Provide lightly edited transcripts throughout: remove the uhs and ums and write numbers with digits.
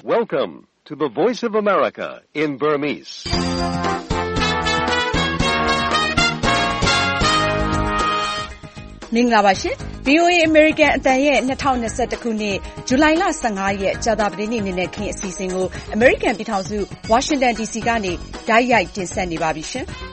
Welcome to the Voice of America in Burmese. ။မင်္ဂလာပါရှင်။ VOA American အတန်ရဲ့2021ခုနှစ်ဇူလိုင်လ15ရက်ကြာသပတေးနေ့နေ့နဲ့ခင်အစီအစဉ်ကို American ပြည်ထောင်စု Washington DC ကနေတိုက်ရိုက်တင်ဆက်နေပါပြီရှင်။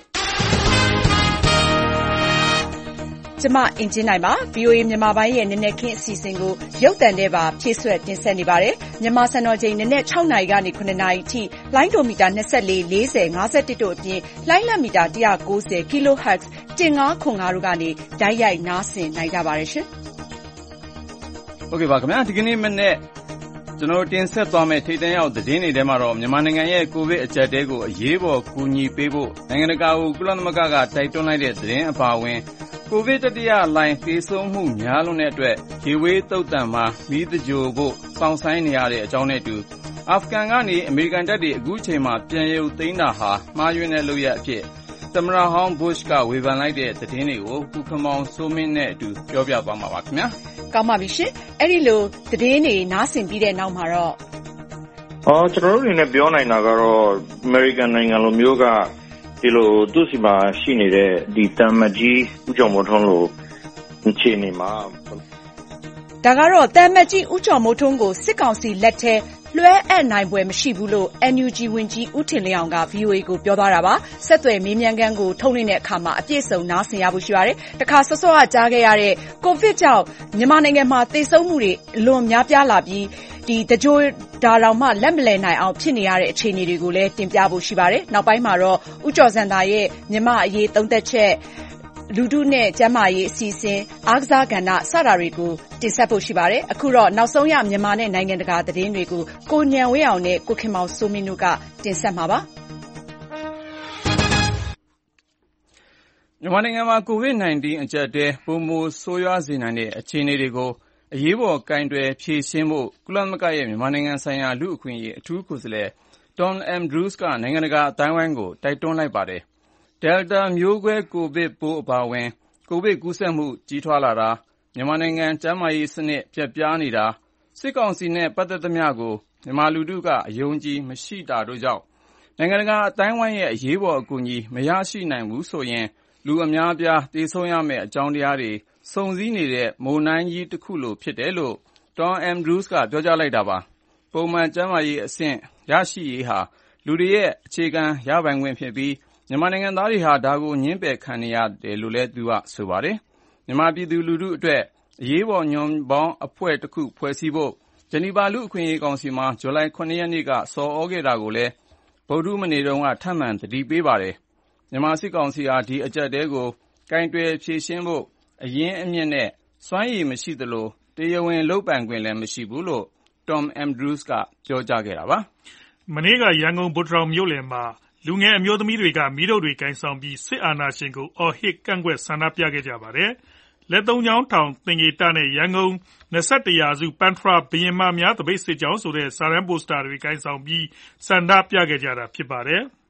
ကျမအင်ဂျင်နိုင်ပါ VOA မြန်မာပိုင်းရဲ့နည်းနည်းခင်းအစီအစဉ်ကိုရုပ်သံနဲ့ပါဖြည့်ဆွတ်တင်ဆက်နေပါတယ်။မြန်မာစံတော်ချိန်နည်းနည်း6နာရီကနေ9နာရီအထိလိုင်းဒိုမီတာ24 40 51တို့အပြင်လိုင်းလမီတာ190 kHz 1505တို့ကနေဓာတ်ရိုက်နားဆင်နိုင်ကြပါတယ်ရှင်။ဟုတ်ကဲ့ပါခင်ဗျာဒီကနေ့မနေ့ကျွန်တော်တင်ဆက်သွားမယ့်ထိပ်တန်းရောက်သတင်းတွေထဲမှာတော့မြန်မာနိုင်ငံရဲ့ကိုဗစ်အကျပ်တဲကိုအရေးပေါ်ကူညီပေးဖို့နိုင်ငံတကာကိုကုလသမဂ္ဂကတိုက်တွန်းလိုက်တဲ့သတင်းအပါအဝင်ကိုဗစ်တတိယလှိုင်းသေဆုံးမှုများလွန်းတဲ့အတွက်ရေဝေးသုတ်တံမှာမီးသဂြိုလ်ဖို့စောင့်ဆိုင်းနေရတဲ့အကြောင်းနဲ့အတူအာဖဂန်ကနေအမေရိကန်တပ်တွေအခုချိန်မှာပြန်ရုပ်သိမ်းတာဟာမှားယွင်းတဲ့လုပ်ရပ်အဖြစ်သမ္မတဟောင်း Bush ကဝေဖန်လိုက်တဲ့သတင်းတွေကိုကုခမောင်စိုးမင်းနဲ့အတူပြောပြသွားမှာပါခင်ဗျာ။ကောင်းပါပြီရှင်။အဲ့ဒီလိုသတင်းတွေနားဆင်ပြီးတဲ့နောက်မှာတော့ကျွန်တော်တို့အနေနဲ့ပြောနိုင်တာကတော့အမေရိကန်နိုင်ငံလိုမျိုးကဒီလိုသူ့စီမှာရှိနေတဲ့ဒီတမ်မကြီးဦးကျော်မိုးထွန်းလိုအခြေအနေမှာဒါကတော့တမ်မကြီးဦးကျော်မိုးထွန်းကိုစစ်ကောင်စီလက်ထဲလွှဲအပ်နိုင်ပွဲမရှိဘူးလို့ NUG ဝန်ကြီးဦးထင်လင်းအောင်က VOA ကိုပြောသွားတာပါ။ဆက်သွယ်မေးမြန်းခန်းကိုထုတ်လွှင့်တဲ့အခါမှာအပြည့်စုံနားဆင်ရဖို့ရှိပါတယ်။တခါစောစောကကြားခဲ့ရတဲ့ကိုဗစ်ကြောင့်မြန်မာနိုင်ငံမှာသေဆုံးမှုတွေအလွန်များပြားလာပြီးဒီတကြိုဒါတောင်မှလက်မလည်နိုင်အောင်ဖြစ်နေရတဲ့အခြေအနေတွေကိုလည်းတင်ပြဖို့ရှိပါတယ်။နောက်ပိုင်းမှာတော့ဦးကျော်စံသာရဲ့မြန်မာအရေးသုံးသက်ချက်လူထုနဲ့ကျန်းမာရေးအစီအစဉ်အားကစားကဏ္ဍစတာတွေကိုတင်ဆက်ဖို့ရှိပါတယ်။အခုတော့နောက်ဆုံးရမြန်မာနဲ့နိုင်ငံတကာသတင်းတွေကိုကိုဉာဏ်ဝင်းအောင်နဲ့ကိုခင်မောင်စိုးမင်းတို့ကတင်ဆက်မှာပါ။မြန်မာနိုင်ငံမှာ COVID-19 အကျပ်အတည်းပိုမိုဆိုးရွားစေနိုင်တဲ့အခြေအနေတွေကိုအရေးပေါ်ကိုင်တွယ်ဖြေရှင်းဖို့ကုလသမဂ္ဂရဲ့မြန်မာနိုင်ငံဆိုင်ရာလူ့အခွင့်အရေးအထူးကိုယ်စားလှယ် Tom Andrews ကနိုင်ငံတကာအသိုင်းအဝိုင်းကိုတိုက်တွန်းလိုက်ပါတယ်။ Delta မျိုးကွဲကိုဗစ်ပိုးအပါအဝင်ကိုဗစ်ကူးစက်မှုကြီးထွားလာတာမြန်မာနိုင်ငံကျန်းမာရေးစနစ်ပျက်ပြားနေတာစစ်ကောင်စီနဲ့ပတ်သက်သမျှကိုမြန်မာလူထုကအယုံကြည်မရှိတာတို့ကြောင့်နိုင်ငံတကာအသိုင်းအဝိုင်းရဲ့အရေးပေါ်အကူအညီမရရှိနိုင်ဘူးဆိုရင်လူအများအပြားသေဆုံးရမယ့်အကြောင်းတရားတွေစုံစည်းနေတဲ့မုန်တိုင်းကြီးတစ်ခုလိုဖြစ်တယ်လို့ Tom Andrews ကပြောကြားလိုက်တာပါ။ပုံမှန်ကျန်းမာရေးအဆင့်ရရှိရေးဟာလူတွေရဲ့အခြေခံရပိုင်ခွင့်ဖြစ်ပြီးမြန်မာနိုင်ငံသားတွေဟာဒါကိုညှင်းပယ်ခံနေရတယ်လို့လည်းသူကဆိုပါတယ်။မြန်မာပြည်သူလူထုအတွက်အရေးပေါ်ညွန့်ပေါင်းအဖွဲ့တစ်ခုဖွဲ့စည်းဖို့ဂျနီဗာလူ့အခွင့်အရေးကောင်စီမှာဇူလိုင်9ရက်နေ့ကဆော်ဩခဲ့တာကိုလည်းဗုဒ္ဓဟူးနေ့တုန်းကထပ်မံသတိပေးပါတယ်။မြန်မာစစ်ကောင်စီဟာဒီအကျပ်တဲကိုကိုင်တွယ်ဖြေရှင်းဖို့အရင်းအမြစ်နဲ့စွမ်းရည်မရှိသလိုတရားဝင်လုပ်ပိုင်ခွင့်လည်းမရှိဘူးလို့ Tom Andrews ကပြောကြားခဲ့တာပါ။မနေ့ကရန်ကုန်ဗိုလ်တထောင်မြို့လယ်မှာလူငယ်အမျိုးသမီးတွေကမီးတုတ်တွေကိုင်ဆောင်ပြီးစစ်အာဏာရှင်ကိုအော်ဟစ်ကန့်ကွက်ဆန္ဒပြခဲ့ကြပါတယ်။လက်သုံးချောင်းထောင်သင်္ကေတနဲ့ရန်ကုန်21ရာစုပန်ထရာဘုရင်မများသပိတ်စစ်ကြောင်းဆိုတဲ့စာတန်းပိုစတာတွေကိုင်ဆောင်ပြီးဆန္ဒပြခဲ့ကြတာဖြစ်ပါတယ်။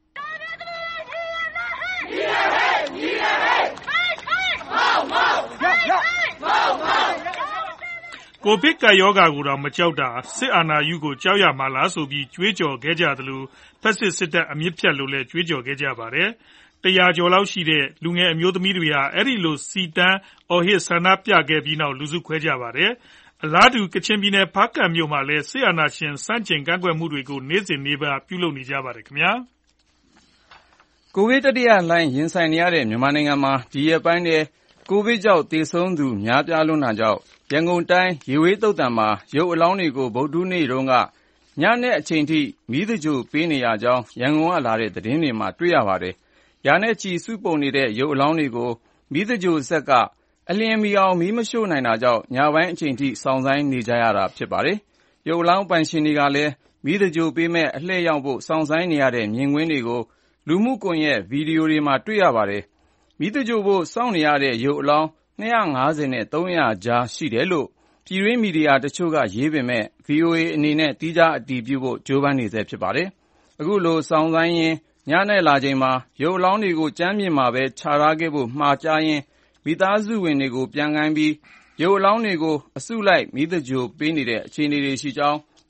ကိုဗစ်ကပ်ရောဂါကိုတော့မကြောက်တာစစ်အာဏာယူကိုကြောက်ရမှာလားဆိုပြီးကြွေးကြော်ခဲ့ကြသလိုဖက်စစ်စစ်တပ်အမြင့်ဖြတ်လို့လည်းကြွေးကြော်ခဲ့ကြပါတယ်။100ကျော်လောက်ရှိတဲ့လူငယ်အမျိုးသမီးတွေဟာအဲ့ဒီလိုစီတန်းအော်ဟစ်ဆန္ဒပြခဲ့ပြီးနောက်လူစုခွဲကြပါတယ်။အလားတူကချင်ပြည်နယ်ဖားကန့်မြို့မှာလည်းစစ်အာဏာရှင်စန့်ကျင်ကန့်ကွက်မှုတွေကိုနေ့စဉ်နေ့ပါပြုလုပ်နေကြပါတယ်ခင်ဗျာ။ကိုဗစ်တတိယလှိုင်းရင်ဆိုင်နေရတဲ့မြန်မာနိုင်ငံမှာဒီရက်ပိုင်းထဲကိုဗစ်ကြောင့်သေဆုံးသူများပြားလွန်းတာကြောင့်ရန်ကုန်တိုင်းရေဝေးသုတ်တံမှာရုပ်အလောင်းတွေကိုဗုဒ္ဓဟူးနေ့တုန်းကညနေအချိန်ထိမီးသဂြိုလ်ပေးနေရကြောင်းရန်ကုန်ကလာတဲ့သတင်းတွေမှာတွေ့ရပါတယ်။ရာနဲ့ချီစုပုံနေတဲ့ရုပ်အလောင်းတွေကိုမီးသဂြိုလ်စက်ကအလျင်မီအောင်မီးမရှို့နိုင်တာကြောင့်ညပိုင်းအချိန်ထိစောင့်ဆိုင်းနေကြရတာဖြစ်ပါတယ်။ရုပ်အလောင်းပိုင်ရှင်တွေကလည်းမီးသဂြိုလ်ပေးမဲ့အလှည့်ရောက်ဖို့စောင့်ဆိုင်းနေရတဲ့မြင်ကွင်းတွေကိုလူမှုကွန်ရက်ဗီဒီယိုတွေမှာတွေ့ရပါတယ်။မီးသဂြိုလ်ဖို့စောင့်နေရတဲ့ရုပ်အလောင်း250နဲ့300ကြားရှိတယ်လို့ပြည်တွင်းမီဒီယာတချို့ကရေးပေမဲ့ VOA အနေနဲ့သီးခြားအတည်ပြုဖို့ကြိုးပမ်းနေဆဲဖြစ်ပါတယ်။အခုလိုစောင့်ဆိုင်းရင်းညနဲ့လာချိန်မှာရုပ်အလောင်းတွေကိုကြမ်းပြင်မှာပဲခြာထားခဲ့ဖို့မှာကြားရင်းမိသားစုဝင်တွေကိုပြန်ခိုင်းပြီးရုပ်အလောင်းတွေကိုအစုလိုက်မီးသဂြိုလ်ပေးနေတဲ့အခြေအနေတွေရှိကြောင်း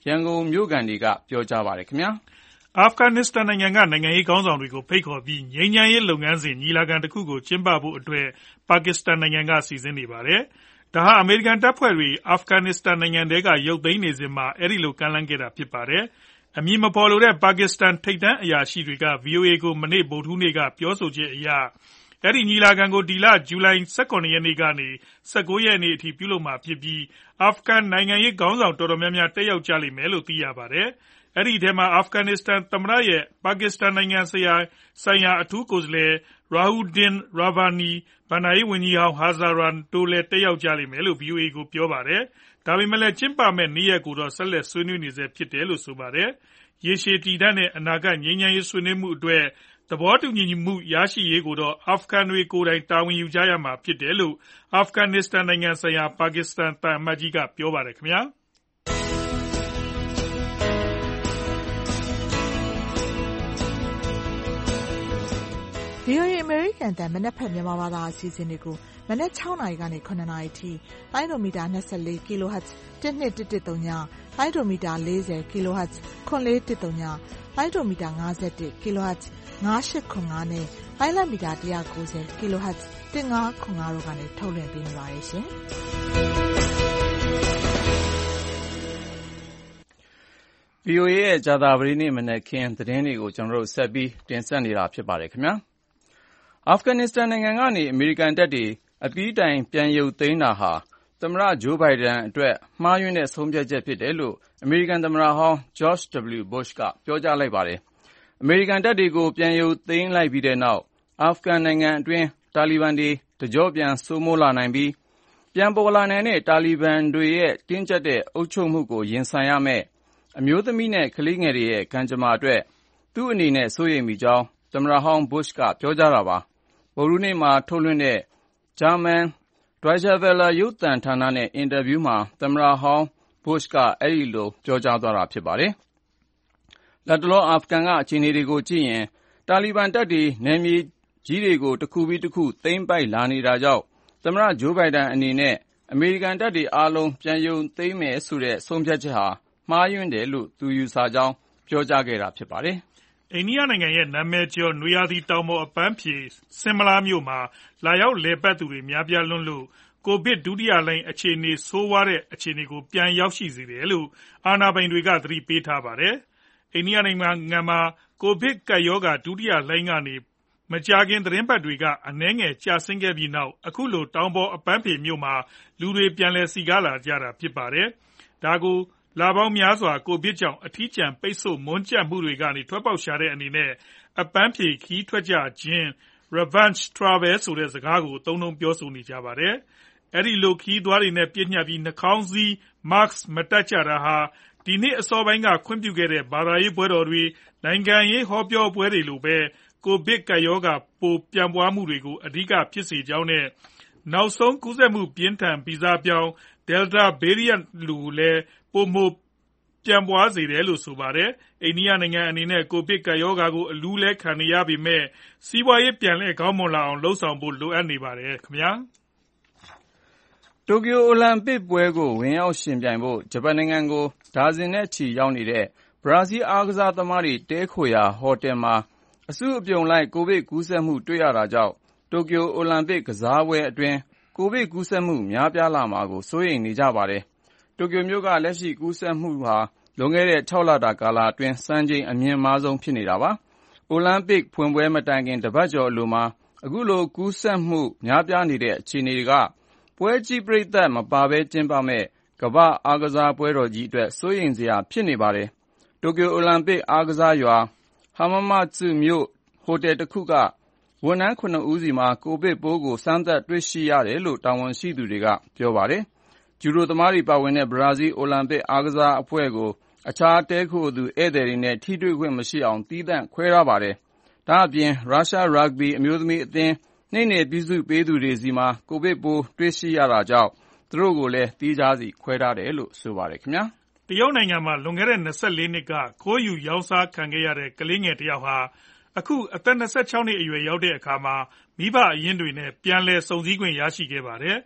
ရန်ကုန်မြို့ခံတွေကပြောကြားပါတယ်ခင်ဗျာ။အာဖဂန်နစ္စတန်နိုင်ငံကနိုင်ငံရေးခေါင်းဆောင်တွေကိုဖိတ်ခေါ်ပြီးငြိမ်းချမ်းရေးလုပ်ငန်းစဉ်ညီလာခံတစ်ခုကိုကျင်းပဖို့အတွက်ပါကစ္စတန်နိုင်ငံကစီစဉ်နေပါတယ်။ဒါဟာအမေရိကန်တပ်ဖွဲ့တွေအာဖဂန်နစ္စတန်နိုင်ငံထဲကရုပ်သိမ်းနေစဉ်မှာအဲဒီလိုကမ်းလှမ်းခဲ့တာဖြစ်ပါတယ်။အမည်မဖော်လိုတဲ့ပါကစ္စတန်ထိပ်တန်းအရာရှိတွေက VOA ကိုမနေ့ဗုဒ္ဓဟူးနေ့ကပြောဆိုချက်အရအဲဒီညီလာခံကိုဒီလဇူလိုင်18ရက်နေ့ကနေ19ရက်နေ့အထိပြုလုပ်မှာဖြစ်ပြီးအာဖဂန်နိုင်ငံရေးခေါင်းဆောင်တော်တော်များများတက်ရောက်ကြလိမ့်မယ်လို့သိရပါတယ်။အဲဒီထဲမှာအာဖဂန်နစ္စတန်သမ္မတရဲ့ပါကစ္စတန်နိုင်ငံဆိုင်ရာအထူးကိုယ်စားလှယ် Rahuddin Rabani ဘဏ္ဍာရေးဝန်ကြီးဟောင်း Hazaran တို့လည်းတက်ရောက်ကြလိမ့်မယ်လို့ VOA ကိုပြောပါတယ်။ဒါပေမဲ့လည်းကျင်းပမယ့်နေ့ရက်ကိုတော့ဆက်လက်ဆွေးနွေးနေဆဲဖြစ်တယ်လို့ဆိုပါတယ်။ရေရှည်တည်တံ့တဲ့အနာဂတ်ငြိမ်းချမ်းရေးဆွေးနွေးမှုအတွက်သဘောတူညီမှုရရှိရေးကိုတော့အာဖဂန်တွေကိုယ်တိုင်တာဝန်ယူကြရမှာဖြစ်တယ်လို့အာဖဂန်နစ္စတန်နိုင်ငံဆိုင်ရာပါကစ္စတန်သံအမတ်ကြီးကပြောပါတယ်ခင်ဗျာ။ VOA အမေရိကန်တန်မနက်ဖက်မြန်မာဘာသာအစီအစဉ်တွေကိုမနက်6နာရီကနေ9နာရီထိလိုင်းဒိုမီတာ24 kHz 12113ညလိုင်းဒိုမီတာ40 kHz 9413ညလိုင်းဒိုမီတာ51 kHz 9895နဲ့လိုင်းလမီတာ190 kHz 1505တို့ကနေထုတ်လွှင့်ပေးနေပါတယ်ရှင်။ VOA ရဲ့ဂျာတာပတိနေ့မနက်ခင်းသတင်းတွေကိုကျွန်တော်တို့ဆက်ပြီးတင်ဆက်နေတာဖြစ်ပါတယ်ခင်ဗျာ။အာဖဂန်နစ္စတန်နိုင်ငံကနေအမေရိကန်တပ်တွေအပြီးတိုင်ပြန်ရုပ်သိမ်းတာဟာသမ္မတဂျိုးဘိုင်ဒန်အတွက်မှားယွင်းတဲ့ဆုံးဖြတ်ချက်ဖြစ်တယ်လို့အမေရိကန်သမ္မတဟောင်း George W. Bush ကပြောကြားလိုက်ပါတယ်။အမေရိကန်တပ်တွေကိုပြန်ရုပ်သိမ်းလိုက်ပြီးတဲ့နောက်အာဖဂန်နိုင်ငံအတွင်းတာလီဘန်တွေတကြော့ပြန်စိုးမိုးလာနိုင်ပြီးပြန်ပေါ်လာနိုင်တဲ့တာလီဘန်တွေရဲ့တင်းကျပ်တဲ့အုပ်ချုပ်မှုကိုရင်ဆိုင်ရမယ့်အမျိုးသမီးနဲ့ကလေးငယ်တွေရဲ့ကံကြမ္မာအတွက်သူ့အနေနဲ့စိုးရိမ်မိကြောင်းသမ္မတဟောင်း Bush ကပြောကြားတာပါ။ဗုဒ္ဓဟူးနေ့မှာထုတ်လွှင့်တဲ့ဂျာမန် Deutsche Welle ရုပ်သံဌာနနဲ့အင်တာဗျူးမှာသမ္မတဟောင်း Bush ကအဲဒီလိုပြောကြားသွားတာဖြစ်ပါတယ်။လတ်တလောအာဖဂန်ကအခြေအနေတွေကိုကြည့်ရင်တာလီဘန်တပ်တွေနယ်မြေကြီးတွေကိုတစ်ခုပြီးတစ်ခုသိမ်းပိုက်လာနေတာကြောင့်သမ္မတဂျိုးဘိုင်ဒန်အနေနဲ့အမေရိကန်တပ်တွေအားလုံးပြန်ရုပ်သိမ်းမယ်ဆိုတဲ့ဆုံးဖြတ်ချက်ဟာမှားယွင်းတယ်လို့သူယူဆကြောင်းပြောကြားခဲ့တာဖြစ်ပါတယ်။အိန္ဒိယနိုင်ငံရဲ့နာမည်ကျော်နွေရာသီတောင်ပေါ်အပန်းဖြေဆင်မလာမြို့မှာလာရောက်လည်ပတ်သူတွေများပြားလွန်းလို့ကိုဗစ်ဒုတိယလှိုင်းအခြေအနေဆိုးဝါးတဲ့အခြေအနေကိုပြန်ရောက်ရှိစေတယ်လို့အာဏာပိုင်တွေကသတိပေးထားပါတယ်။အိန္ဒိယနိုင်ငံမှာကိုဗစ်ကပ်ရောဂါဒုတိယလှိုင်းကနေမကြာခင်သတင်းပတ်တွေကအနည်းငယ်ကျဆင်းခဲ့ပြီးနောက်အခုလိုတောင်ပေါ်အပန်းဖြေမြို့မှာလူတွေပြန်လည်စည်ကားလာကြတာဖြစ်ပါတယ်။ဒါကိုလပေါင်းများစွာကိုဗစ်ကြောင့်အထီးကျန်ပိတ်ဆို့မွန်းကြပ်မှုတွေကနေထွက်ပေါက်ရှာတဲ့အနေနဲ့အပန်းဖြေခီးထွက်ကြခြင်း Revenge Travel ဆိုတဲ့စကားကိုသုံးနှုန်းပြောဆိုနေကြပါတယ်။အဲဒီလိုခီးသွားတွေနဲ့ပြည့်ညတ်ပြီးနှာခေါင်းစည်း Mask မတပ်ကြတာဟာဒီနှစ်အစောပိုင်းကခွင့်ပြုခဲ့တဲ့ဘာသာရေးပွဲတော်တွေနိုင်ငံရေးဟောပြောပွဲတွေလိုပဲကိုဗစ်ကပ်ရောဂါပိုးပြန့်ပွားမှုတွေကိုအဓိကဖြစ်စေကြောင်းနဲ့နောက်ဆုံးကူးစက်မှုပြင်းထန်ဗီဇပြောင်း Delta Variant လိုလည်းပိုမိုပြန့်ပွားစေတယ်လို့ဆိုပါတယ်။အိန္ဒိယနိုင်ငံအနေနဲ့ကိုဗစ်ကပ်ရောဂါကိုအလူးလဲခံနေရပေမဲ့စီးပွားရေးပြန်လည်ကောင်းမွန်လာအောင်လှုံ့ဆော်ဖို့လိုအပ်နေပါတယ်ခင်ဗျာ။တိုကျိုအိုလံပစ်ပွဲကိုဝင်ရောက်ယှဉ်ပြိုင်ဖို့ဂျပန်နိုင်ငံကိုဒါဇင်နဲ့ချီရောက်နေတဲ့ဘရာဇီးအားကစားသမားတွေတည်းခိုရာဟိုတယ်မှာအစုအပြုံလိုက်ကိုဗစ်ကူးစက်မှုတွေ့ရတာကြောင့်တိုကျိုအိုလံပစ်ကစားပွဲအတွင်းကိုဗစ်ကူးစက်မှုများပြားလာမှာကိုစိုးရိမ်နေကြပါတယ်။တိုကျိုမြို့ကလက်ရှိကူးစက်မှုဟာလွန်ခဲ့တဲ့6လတာကာလအတွင်းစံချိန်အမြင့်မားဆုံးဖြစ်နေတာပါ။အိုလံပစ်ဖွင့်ပွဲမတိုင်ခင်တပတ်ကျော်အလိုမှာအခုလိုကူးစက်မှုများပြားနေတဲ့အခြေအနေကပွဲကြည့်ပရိသတ်မပါဘဲကျင်းပမဲ့ကမ္ဘာ့အားကစားပွဲတော်ကြီးအတွက်စိုးရိမ်စရာဖြစ်နေပါတယ်။တိုကျိုအိုလံပစ်အားကစားရွာဟာမာမတ်စုမြို့ဟိုတယ်တစ်ခုကဝန်ထမ်း9ဦးစီမှာကိုဗစ်ပိုးကိုစမ်းသပ်တွေ့ရှိရတယ်လို့တာဝန်ရှိသူတွေကပြောပါတယ်။ဂျူဒိုသမားတွေပါဝင်တဲ့ဘရာဇီးအိုလံပစ်အားကစားအဖွဲ့ကိုအခြားတည်းခိုသူဧည့်သည်တွေနဲ့ထိတွေ့ခွင့်မရှိအောင်သီးသန့်ခွဲထားပါတယ်။ဒါ့အပြင်ရုရှားရပ်ဂ်ဘီအမျိုးသမီးအသင်းနှိမ့်နယ်ပြုစုပေးသူတွေစီမှာကိုဗစ်ပိုးတွေ့ရှိရတာကြောင့်သူတို့ကိုလည်းသီးခြားစီခွဲထားတယ်လို့ဆိုပါတယ်ခင်ဗျာ။တရုတ်နိုင်ငံမှာလွန်ခဲ့တဲ့24နှစ်ကခိုးယူရောင်းစားခံခဲ့ရတဲ့ကလေးငယ်တစ်ယောက်ဟာအခုအသက်26နှစ်အရွယ်ရောက်တဲ့အခါမှာမိဘအရင်းတွေနဲ့ပြန်လည်စုံစည်းခွင့်ရရှိခဲ့ပါတယ်။ မိ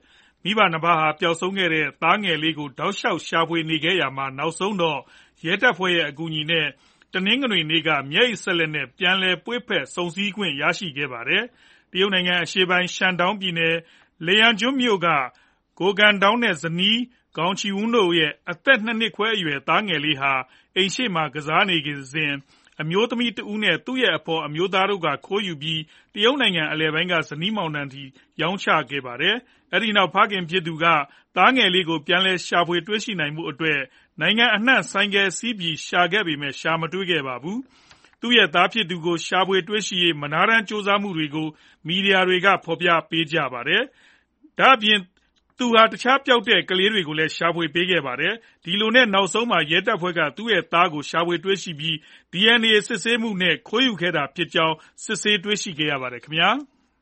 မိဘနှစ်ပါးဟာပျောက်ဆုံးခဲ့တဲ့သားငယ်လေးကိုတောက်လျှောက်ရှာဖွေနေခဲ့ရမှာနောက်ဆုံးတော့ရဲတပ်ဖွဲ့ရဲ့အကူအညီနဲ့တနင်္ဂနွေနေ့ကမျက်ရည်စက်လက်နဲ့ပြန်လည်ပွေ့ဖက်စုံစည်းခွင့်ရရှိခဲ့ပါတယ်။တရုတ်နိုင်ငံအရှေ့ပိုင်းရှန်တောင်းပြည်နယ်လေယန်ကျွန်းမြို့ကကိုကန်တောင်းနဲ့ဇနီးကောင်ချီဝန်းတို့ရဲ့အသက် 2 နှစ်ခွဲအရွယ်သားငယ်လေးဟာအိမ်ရှိမှာကစားနေစဉ်အမျိုးသမီးတဦးနဲ့သူ့ရဲ့အဖော်အမျိုးသားတို့ကခိုးယူပြီးတရုတ်နိုင်ငံအလယ်ပိုင်းကဇနီးမောင်နှံထိရောင်းချခဲ့ပါတယ်။အဲဒီနောက်ဖခင်ဖြစ်သူကသားငယ်လေးကိုပြန်လည်ရှာဖွေတွေ့ရှိနိုင်မှုအတွက်နိုင်ငံအနှံ့ဆိုင်ကယ်စီးပြီးရှာခဲ့ပေမဲ့ရှာမတွေ့ခဲ့ပါဘူး။သူ့ရဲ့သားဖြစ်သူကိုရှာဖွေတွေ့ရှိရေးမနားတမ်းစူးစမ်းမှုတွေကိုမီဒီယာတွေကဖော်ပြပေးကြပါတယ်။ဒါ့အပြင်သူဟာတခြားပျောက်တဲ့ကလေးတွေကိုလည်းရှာဖွေပေးခဲ့ပါတယ်။ဒီလိုနဲ့နောက်ဆုံးမှာရဲတပ်ဖွဲ့ကသူ့ရဲ့သားကိုရှာဖွေတွေ့ရှိပြီး DNA စစ်ဆေးမှုနဲ့ခိုးယူခဲ့တာဖြစ်ကြောင်းစစ်ဆေးတွေ့ရှိခဲ့ရပါတယ်ခင်ဗျာ။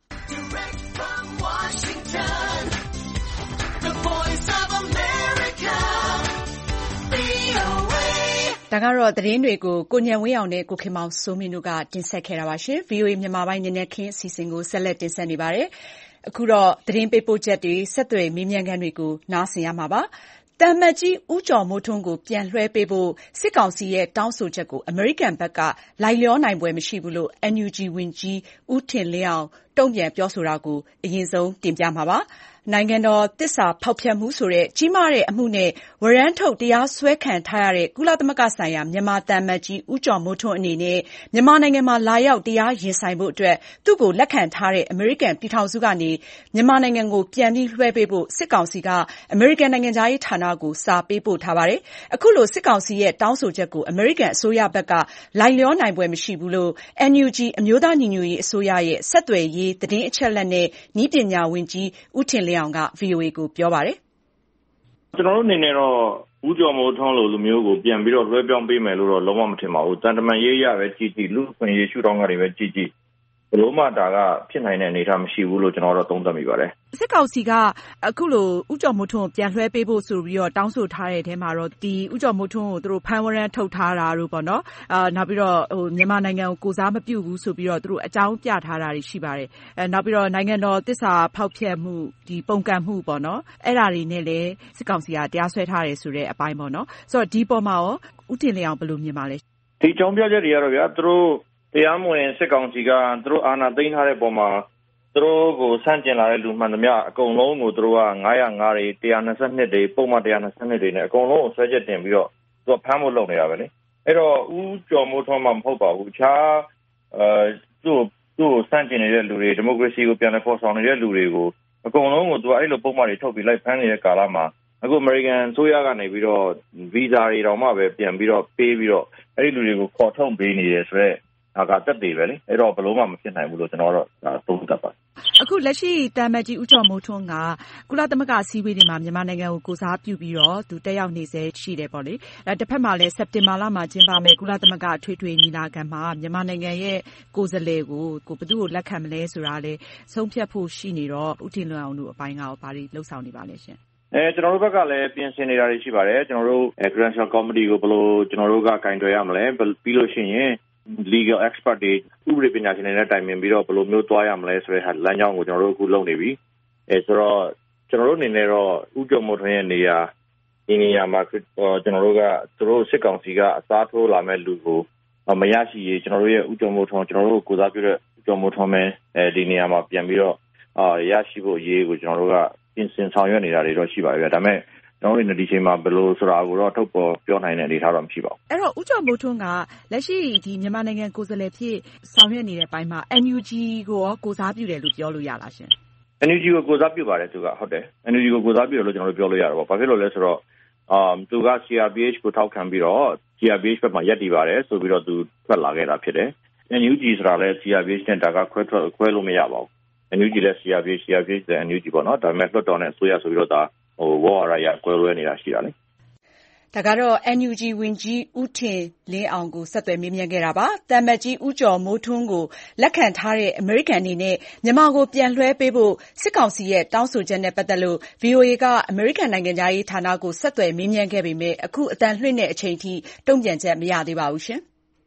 ဒါကတော့သတင်းတွေကိုကိုဉာဏ်ဝင်းအောင်နဲ့ကိုခင်မောင်စိုးမင်းတို့ကတင်ဆက်ခဲ့တာပါရှင်။ VOA မြန်မာပိုင်းနည်းနည်းခင်းအစီအစဉ်ကိုဆက်လက်တင်ဆက်နေပါတယ်။အခုတော့သတင်းပေးပို့ချက်တွေဆက်သွယ်မေးမြန်းခန်းတွေကိုနားဆင်ရမှာပါ။သံအမတ်ကြီးဦးကျော်မိုးထွန်းကိုပြန်လွှဲပေးဖို့စစ်ကောင်စီရဲ့တောင်းဆိုချက်ကိုအမေရိကန်ဘက်ကလိုက်လျောနိုင်ဖွယ်မရှိဘူးလို့ NUG ဝန်ကြီးဦးထင်လင်းအောင်တုံ့ပြန်ပြောဆိုတာကိုအရင်ဆုံးတင်ပြမှာပါ။နိုင်ငံတော်သစ္စာဖောက်ဖျက်မှုဆိုတဲ့ကြီးမားတဲ့အမှုနဲ့ဝရမ်းထုတ်တရားစွဲခံထားရတဲ့ကုလသမဂ္ဂဆိုင်ရာမြန်မာသံအမတ်ကြီးဦးကျော်မိုးထွန်းအနေနဲ့မြန်မာနိုင်ငံမှာလာရောက်တရားရင်ဆိုင်ဖို့အတွက်သူ့ကိုလက်ခံထားတဲ့အမေရိကန်ပြည်ထောင်စုကနေမြန်မာနိုင်ငံကိုပြန်ပြီးလွှဲပေးဖို့စစ်ကောင်စီကအမေရိကန်နိုင်ငံသားရေးဌာနကိုစာပေးပို့ထားပါတယ်။အခုလိုစစ်ကောင်စီရဲ့တောင်းဆိုချက်ကိုအမေရိကန်အစိုးရဘက်ကလိုက်လျောနိုင်ဖွယ်မရှိဘူးလို့ NUG အမျိုးသားညီညွတ်ရေးအစိုးရရဲ့ဆက်သွယ်ရေးသတင်းအချက်အလက်နဲ့နည်းပညာဝန်ကြီးဦးထင်လင်းအောင်က VOA ကိုပြောပါတယ်။ကျွန်တော်တို့အနေနဲ့တော့ဦးကျော်မိုးထွန်းလိုလူမျိုးကိုပြန်ပြီးတော့လွှဲပြောင်းပေးမယ်လို့တော့လုံးဝမထင်ပါဘူး။တန်တမာရေးရပဲကြည်ကြည်လူ့အခွင့်အရေးရှုထောင့်ကနေပဲကြည်ကြည်ဘယ်လိုမှဒါကဖြစ်နိုင်တဲ့အနေအထားမရှိဘူးလို့ကျွန်တော်တို့သုံးသပ်မိပါတယ်။စစ်ကောင်စီကအခုလိုဦးကျော်မိုးထွန်းကိုပြန်လွှဲပေးဖို့ဆိုပြီးတော့တောင်းဆိုထားတဲ့အထဲမှာတော့ဒီဦးကျော်မိုးထွန်းကိုသူတို့ဖမ်းဝရမ်းထုတ်ထားတာတို့ပေါ့နော်။နောက်ပြီးတော့မြန်မာနိုင်ငံကိုကိုစားမပြုဘူးဆိုပြီးတော့သူတို့အကြောင်းပြထားတာတွေရှိပါတယ်။နောက်ပြီးတော့နိုင်ငံတော်သစ္စာဖောက်ဖျက်မှုဒီပုံကန့်မှုပေါ့နော်။အဲ့ဒါတွေနဲ့လည်းစစ်ကောင်စီကတရားစွဲထားတယ်ဆိုတဲ့အပိုင်းပေါ့နော်။ဆိုတော့ဒီပေါ်မှာရောဦးတင်လင်းအောင်ဘယ်လိုမြင်ပါလဲ။ဒီအကြောင်းပြချက်တွေကတော့ဗျာသူတို့တရားမဝင်စစ်ကောင်စီကသူတို့အာဏာသိမ်းထားတဲ့ပုံမှာသူတို့ကိုဆန့်ကျင်လာတဲ့လူမှန်သမျှအကုန်လုံးကိုသူတို့က905တွေ122တွေပုံမှန်122တွေနဲ့အကုန်လုံးကိုဆွဲချက်တင်ပြီးတော့သူကဖမ်းဖို့လုပ်နေတာပဲလေအဲ့တော့ဦးကျော်မိုးထွန်းမှမဟုတ်ပါဘူးတခြားသူ့ကိုဆန့်ကျင်နေတဲ့လူတွေဒီမိုကရေစီကိုပြန်လည်ဖော်ဆောင်နေတဲ့လူတွေကိုအကုန်လုံးကိုသူကအဲ့လိုပုံမှန်တွေထုတ်ပြီးလိုက်ဖမ်းနေတဲ့ကာလမှာအခုအမေရိကန်ဆိုရကနေပြီးတော့ဗီဇာတွေတောင်မှပဲပြန်ပြီးတော့ပေးပြီးတော့အဲ့ဒီလူတွေကိုခေါ်ထုတ်ပေးနေတယ်ဆိုတော့ဒါကတက်တယ်ပဲလေအဲ့တော့ဘလို့မှမဖြစ်နိုင်ဘူးလို့ကျွန်တော်တို့သုံးသပ်ပါအခုလက်ရှိတမန်ကြီးဦးကျော်မိုးထွန်းကကုလသမဂ္ဂအစည်းအဝေးတွေမှာမြန်မာနိုင်ငံကိုကိုစားပြုပြီးတော့သူတက်ရောက်နေစေရှိတယ်ပေါ့လေတစ်ဖက်မှာလည်းစက်တင်ဘာလမှာကျင်းပမယ်ကုလသမဂ္ဂအထွေထွေညီလာခံမှာမြန်မာနိုင်ငံရဲ့ကိုယ်စားလှယ်ကိုဘယ်သူ့ကိုလက်ခံမလဲဆိုတာလည်းဆုံးဖြတ်ဖို့ရှိနေတော့ဦးတင်လွင်အောင်တို့အပိုင်းကဘာတွေလှုပ်ဆောင်နေပါလဲရှင်ကျွန်တော်တို့ဘက်ကလည်းပြင်ဆင်နေတာတွေရှိပါတယ်ကျွန်တော်တို့ Credential Committee ကိုဘယ်လိုကျွန်တော်တို့ကကင်တွယ်ရမလဲပြီးလို့ရှိရင်legal expert တွေဥပဒေပညာရှင်တွေနဲ့တိုင်ပင်ပြီးတော့ဘယ်လိုမျိုးသွားရမလဲဆိုတဲ့ဟာလမ်းကြောင်းကိုကျွန်တော်တို့အခုလုပ်နေပြီဆိုတော့ကျွန်တော်တို့အနေနဲ့တော့ဥကြုံမိုးထွန်းရဲ့နေရာဒီနေရာမှာကျွန်တော်တို့ကသူတို့စစ်ကောင်စီကအစားထိုးလာမဲ့လူကိုမရရှိရေးကျွန်တော်တို့ရဲ့ဥကြုံမိုးထွန်းကျွန်တော်တို့ကိုစားပြုတဲ့ဥကြုံမိုးထွန်းပဲဒီနေရာမှာပြန်ပြီးတော့ရရှိဖို့ရေးကိုကျွန်တော်တို့ကပြင်ဆင်ဆောင်ရွက်နေတာတွေတော့ရှိပါပြီဒါပေမဲ့ကျွန်တော်တို့ဒီချိန်မှာဘယ်လိုဆိုတာကိုတော့ထုတ်ပေါ်ပြောနိုင်တဲ့အနေအထားတော့မရှိပါဘူးအဲ့တော့ဦးကျော်မိုးထွန်းကလက်ရှိဒီမြန်မာနိုင်ငံကိုယ်စားလှယ်ဖြစ်ဆောင်ရွက်နေတဲ့ဘက်မှာ NUG ကိုရောကိုစားပြုတယ်လို့ပြောလို့ရလားရှင် NUG ကိုကိုစားပြုပါတယ်သူကဟုတ်တယ် NUG ကိုကိုစားပြုတယ်လို့ကျွန်တော်တို့ပြောလို့ရတယ်ပေါ့ဘာဖြစ်လို့လဲဆိုတော့သူက CRPH ကိုထောက်ခံပြီးတော့ CRPH ဘက်မှာရပ်တည်ပါတယ်ဆိုပြီးတော့သူထွက်လာခဲ့တာဖြစ်တယ် NUG ဆိုတာလည်း CRPH နဲ့ဒါကခွဲလို့မရပါဘူး NUG လည်း CRPH လည်း NUG ပေါ့နော်ဒါပေမဲ့လွှတ်တော်နဲ့အစိုးရဆိုပြီးတော့ဒါဝါရရကွဲလွဲနေတာရှိတာလေဒါကတော့ NUG ဝန်ကြီးဦးထင်လင်းအောင်ကိုဆက်သွယ်မေးမြန်းခဲ့တာပါတမတ်ကြီးဦးကျော်မိုးထွန်းကိုလက်ခံထားတဲ့အမေရိကန်အနေနဲ့မြန်မာကိုပြန်လွှဲပေးဖို့စစ်ကောင်စီရဲ့တောင်းဆိုချက်နဲ့ပတ်သက်လို့ VOA ကအမေရိကန်နိုင်ငံသားရေးဌာနကိုဆက်သွယ်မေးမြန်းခဲ့ပေမဲ့အခုအတန်လွှင့်တဲ့အချိန်ထိတုံ့ပြန်ချက်မရသေးပါဘူးရှင်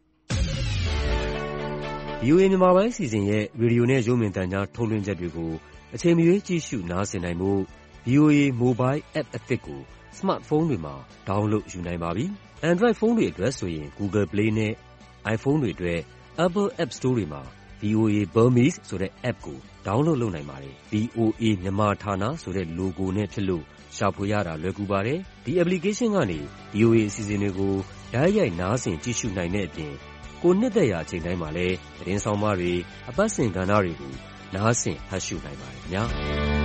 VOA မြန်မာပိုင်းအစီအစဉ်ရဲ့ရေဒီယိုနဲ့ရုပ်မြင်သံကြားထုတ်လွှင့်ချက်တွေကိုအချိန်မရွေးကြည့်ရှုနားဆင်နိုင်မှု VOA Mobile App အသစ်ကို Smartphone တွေမှာ download ယူနိုင်ပါပြီ။ Android ဖုန်းတွေအတွက်ဆိုရင် Google Play နဲ့ iPhone တွေအတွက် Apple App Store တွေမှာ VOA Burmese ဆိုတဲ့ app ကို download လုပ်နိုင်ပါတယ်။ VOA မြန်မာဌာနဆိုတဲ့ logo နဲ့ဖြစ်လို့ရှာဖွေရတာလွယ်ကူပါတယ်။ ဒီ application ကနေ VOA အစီအစဉ်တွေကိုတိုက်ရိုက်နားဆင်ကြည့်ရှုနိုင်တဲ့အပြင် ကိုယ်နှစ်သက်ရာအချိန်တိုင်းမှာလည်းသတင်းဆောင်မတွေ၊အပတ်စဉ်ကဏ္ဍတွေကိုနားဆင်ဖတ်ရှုနိုင်ပါတယ်ခင်ဗျာ။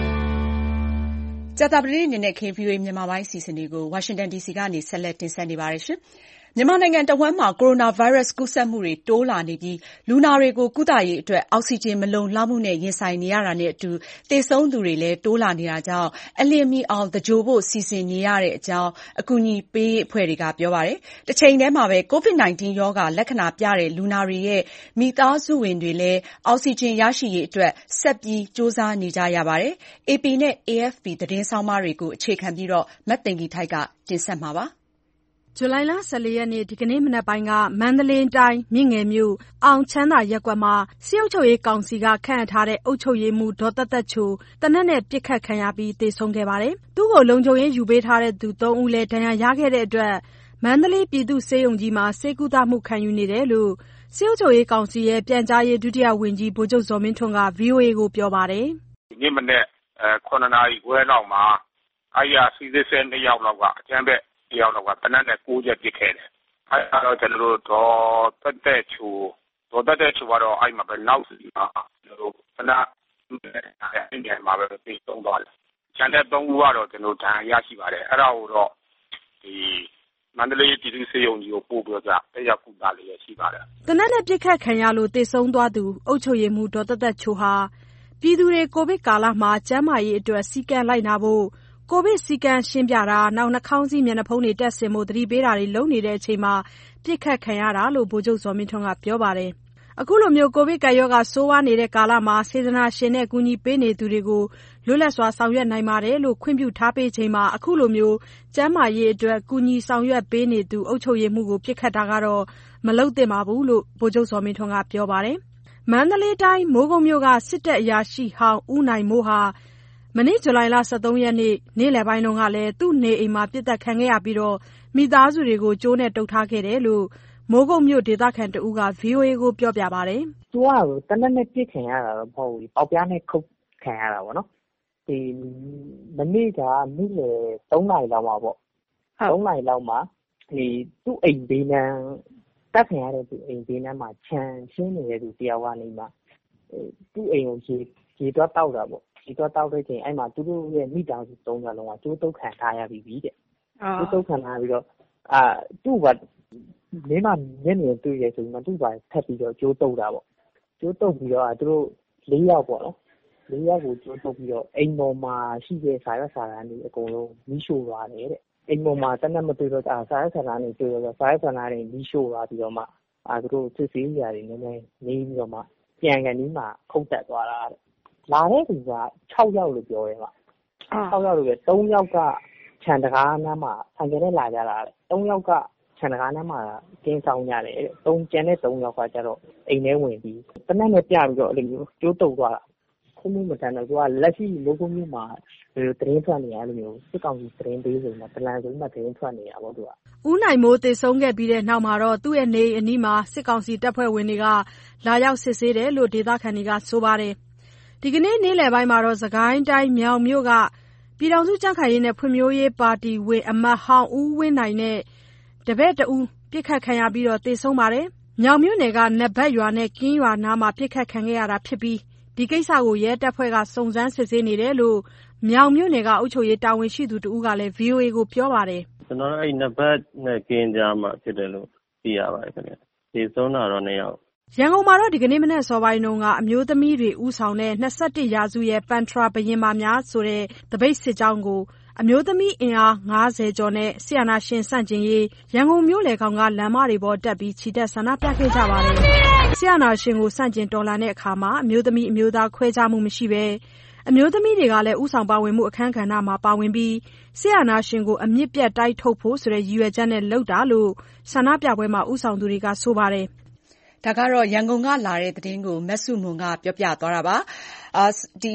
ကြာသပတေးနေ့နဲ့ခင် VOA မြန်မာပိုင်းအစီအစဉ်တွေကို ဝါရှင်တန်ဒီစီကနေဆက်လက်တင်ဆက်နေပါတယ်ရှင်။ မြန်မာနိုင်ငံတဝန်းမှာ ကိုရိုနာဗိုင်းရပ်စ်ကူးစက်မှုတွေတိုးလာနေပြီး လူနာတွေကိုကုသရေးအတွက် အောက်ဆီဂျင်မလုံလောက်မှုနဲ့ရင်ဆိုင်နေရတာနဲ့အတူ သေဆုံးသူတွေလည်းတိုးလာနေတာကြောင့် အလျင်မီအောင်သဂြိုလ်ဖို့စီစဉ်နေရတဲ့အကြောင်း အကူအညီပေးရေးအဖွဲ့တွေကပြောပါတယ်။ တချိန်တည်းမှာပဲ COVID-19 ရောဂါလက္ခဏာပြတဲ့လူနာတွေရဲ့မိသားစုဝင်တွေလည်း အောက်ဆီဂျင်ရရှိရေးအတွက်ဆက်ပြီးကြိုးစားနေကြရပါတယ်။ AP နဲ့ AFP သတင်းဆောင်းပါးတွေကိုအခြေခံပြီးမသိင်္ဂ ီထိုက်က တင်ဆက်မှာပါ။ဇူလိုင် 14 ရက်နေ့ ဒီကနေ့မနက်ပိုင်းက မန္တလေးတိုင်းမြင်းငယ်မြို့ အောင်ချမ်းသာရပ်ကွက်မှာ စစ်အုပ်ချုပ်ရေးကောင်စီကခန့်အပ်ထားတဲ့အုပ်ချုပ်ရေးမှူးဒေါ်သက်သက်ချိုသေနတ်နဲ့ပစ်ခတ်ခံရပြီးသေဆုံးခဲ့ပါတယ်။ သူ့ကိုလုံခြုံရေးယူပေးထားသူ ၃ ဦးလည်းဒဏ်ရာရခဲ့တဲ့အတွက် မန္တလေးပြည်သူ့ဆေးရုံကြီးမှာဆေးကုသမှုခံယူနေတယ်လို့ စစ်အုပ်ချုပ်ရေးကောင်စီရဲ့ပြန်ကြားရေးဒုတိယဝန်ကြီးဗိုလ်ချုပ်ဇော်မင်းထွန်းက VOA ကိုပြောပါတယ်။ "ဒီနေ့မနက်9 နာရီခွဲလောက်မှာစီစစ်ဆဲ2ယောက်လောက်က အကြမ်းဖက်1ယောက်လောက်ကသေနတ်နဲ့9ချက်ပစ်ခဲ့တယ်။အဲ့ဒါတော့ဒေါ်သက်သက်ချိုကတော့အဲ့မှာပဲနောက်စီမှာသေနတ်အဲ့ဒီမှာပဲသေဆုံးသွားတယ်။ကျန်တဲ့3ဦးကတော့ဒဏ်ရာရရှိပါတယ်။အဲ့ဒါကိုတော့ဒီမန္တလေးပြည်သူ့ဆေးရုံကြီးကိုပို့ပြီးတော့တက်ရောက်ကုသလျက်ရှိပါတယ်။သေနတ်နဲ့ပစ်ခတ်ခံရလို့သေဆုံးသွားသူအုပ်ချုပ်ရေးမှူးဒေါ်သက်သက်ချိုဟာပြည်သူတွေကိုဗစ်ကာလမှာကျန်းမာရေးအတွက်စည်းကမ်းလိုက်နာဖို့ကိုဗစ်စည်းကမ်းရှင်းပြတာနှာခေါင်းစည်းမျက်နှာဖုံးတွေတပ်ဆင်ဖို့သတိပေးတာတွေလုပ်နေချိန်မှာပစ်ခတ်ခံရတာလို့ဗိုလ်ချုပ်ဇော်မင်းထွန်းကပြောပါတယ်။အခုလိုကိုဗစ်ကပ်ရောဂါဆိုးဝါးနေတဲ့ကာလမှာစေတနာရှင်နဲ့ကူညီပေးနေသူတွေကိုလွတ်လပ်စွာဆောင်ရွက်နိုင်ပါတယ်လို့ခွင့်ပြုထားပေးချိန်မှာအခုလိုကျန်းမာရေးအတွက်ကူညီဆောင်ရွက်ပေးနေသူအုပ်ချုပ်ရေးမှူးကိုပစ်ခတ်တာကတော့မလုပ်သင့်ပါဘူးလို့ဗိုလ်ချုပ်ဇော်မင်းထွန်းကပြောပါတယ်။မန္တလေးတိုင်းမိုးကုတ်မြို့ကစစ်တပ်အရာရှိဟောင်းဦးနိုင်မိုးဟာမနေ့ဇူလိုင် 13 ရက်နေ့နေ့လယ်ပိုင်းကလည်းသူ့နေအိမ်မှာပစ်သတ်ခံခဲ့ရပြီးမိသားစုတွေကိုကြိုးနဲ့တုပ်ထားခဲ့တယ်လို့မိုးကုတ်မြို့ဒေသခံတဦးက VOA ကိုပြောပြပါတယ်။ "သူကသေနတ်နဲ့ပစ်ခံရတာတော့မဟုတ်ဘူး။ပေါက်ပြားနဲ့ခုတ်ခံရတာပေါ့နော်။မနေ့ကနေ့လယ်3 နာရီလောက်မှာပေါ့။3 နာရီလောက်မှာသူ့အိမ်ဘေးနားတတ်ခံရတဲ့သူအိမ်ဘေးနားမှာခြံရှင်းနေတဲ့သူတယောက်ကနေမှသူ့အိမ်ကိုရေသွားတောက်တာပေါ့။ရေသွားတောက်တဲ့အချိန်အဲ့မှာသူတို့ရဲ့မိသားစု3ယောက်လုံးကကြိုးတုပ်ခံထားရပြီတဲ့။ကြိုးတုပ်ခံထားပြီးတော့သူ့ဘာမင်းမမျက်မြင်တွေ့ရဆိုပြီးမှသူ့ဘာထပ်ပြီးတော့ကြိုးတုပ်တာပေါ့။ကြိုးတုပ်ပြီးတော့သူတို့4ယောက်ပေါ့နော်။4ယောက်ကိုကြိုးတုပ်ပြီးတော့အိမ်ပေါ်မှာရှိတဲ့စာရွက်စာတမ်းတွေအကုန်လုံးမီးရှို့သွားတယ်တဲ့။အိမ်ပေါ်မှာသေနတ်မတွေ့တော့စာရွက်စာတမ်းတွေတွေ့တော့စာရွက်စာတမ်းတွေမီးရှို့သွားပြီးတော့မှသူတို့စစ်ဆေးစရာတွေနည်းနည်းနေပြီးတော့မှပြန်ကန်ဒီမှာခုတ်တက်သွားတာတဲ့။လာတဲ့သူက6ယောက်လို့ပြောတယ်ဗျ။6ယောက်လို့ပြော3ယောက်ကခြံတကားနားမှာဆိုင်ကယ်နဲ့လာကြတာတဲ့3ယောက်ကခြံတကားနားမှာကင်းဆောင်ကြတယ်တဲ့ကျန်တဲ့3ယောက်ကကျတော့အိမ်ထဲဝင်ပြီးသေနတ်နဲ့ပြပြီးတော့အဲ့လိုမျိုးကြိုးတုပ်သွားတာခုမှုမတန်တော့သူကလက်ရှိမိုးကုတ်မြို့မှာသတင်းထွက်နေရလို့မျိုးစစ်ကောင်စီသတင်းပေးဆိုမှဒလန်ဆိုမှသတင်းထွက်နေတာပေါ့သူကဦးနိုင်မိုးသေဆုံးခဲ့ပြီးတဲ့နောက်မှာသူ့ရဲ့နေအိမ်အနီးမှာစစ်ကောင်စီတပ်ဖွဲ့ဝင်တွေကလာရောက်စစ်ဆေးတယ်လို့ဒေသခံတွေကဆိုပါတယ်။ဒီကနေ့နေ့လယ်ပိုင်းမှာစကိုင်းတိုင်းမြောင်မြို့ကပြည်ထောင်စုကြံ့ခိုင်ရေးနဲ့ဖွံ့ဖြိုးရေးပါတီဝင်အမတ်ဟောင်းဦးဝင်းနိုင်နဲ့တပည့်တဦးပစ်ခတ်ခံရပြီးသေဆုံးပါတယ်။မြောင်မြို့နယ်ကနဘတ်ရွာနဲ့ကင်းရွာနားမှာပစ်ခတ်ခံရတာဖြစ်ပြီးဒီကိစ္စကိုရဲတပ်ဖွဲ့ကစုံစမ်းစစ်ဆေးနေတယ်လို့မြောင်မြို့နယ်ကအုပ်ချုပ်ရေးတာဝန်ရှိသူတဦးကလည်း VOA ကိုပြောပါတယ်။ကျွန်တော်အဲ့နဘတ်နဲ့ကင်းကြားမှာဖြစ်တယ်လို့သိရပါတယ်ခင်ဗျ။ဒီဆုံးတာတော့2ယောက်ရန်ကုန်မှာဒီကနေ့မနက်စောပိုင်းကအမျိုးသမီးတွေဦးဆောင်တဲ့21ရာစုရဲ့ပန်ထရာဘရင်မာများဆိုတဲ့တပိတ်စစ်ကြောင်းကိုအမျိုးသမီးအင်အား50ကျော်နဲ့စစ်အာဏာရှင်ဆန့်ကျင်ရေးရန်ကုန်မြို့လယ်ခေါင်ကလမ်းမတွေပေါ်တက်ပြီးချီတက်ဆန္ဒပြခဲ့ကြပါတယ်။စစ်အာဏာရှင်ကိုဆန့်ကျင်တော်လှန်တဲ့အခါမှာအမျိုးသမီးအမျိုးသားခွဲခြားမှုမရှိဘဲအမျိုးသမီးတွေကလည်းဦးဆောင်ပါဝင်မှုအခန်းကဏ္ဍမှာပါဝင်ပြီးစစ်အာဏာရှင်ကိုအမြင့်ပြတ်တိုက်ထုတ်ဖို့ဆိုတဲ့ရည်ရွယ်ချက်နဲ့လုပ်တာလို့ဆန္ဒပြပွဲမှာဦးဆောင်သူတွေကဆိုပါတယ်။ဒါကရန်ကုန်ကလာတဲ့သတင်းကိုမဆုမွန်ကပြောပြသွားတာပါ။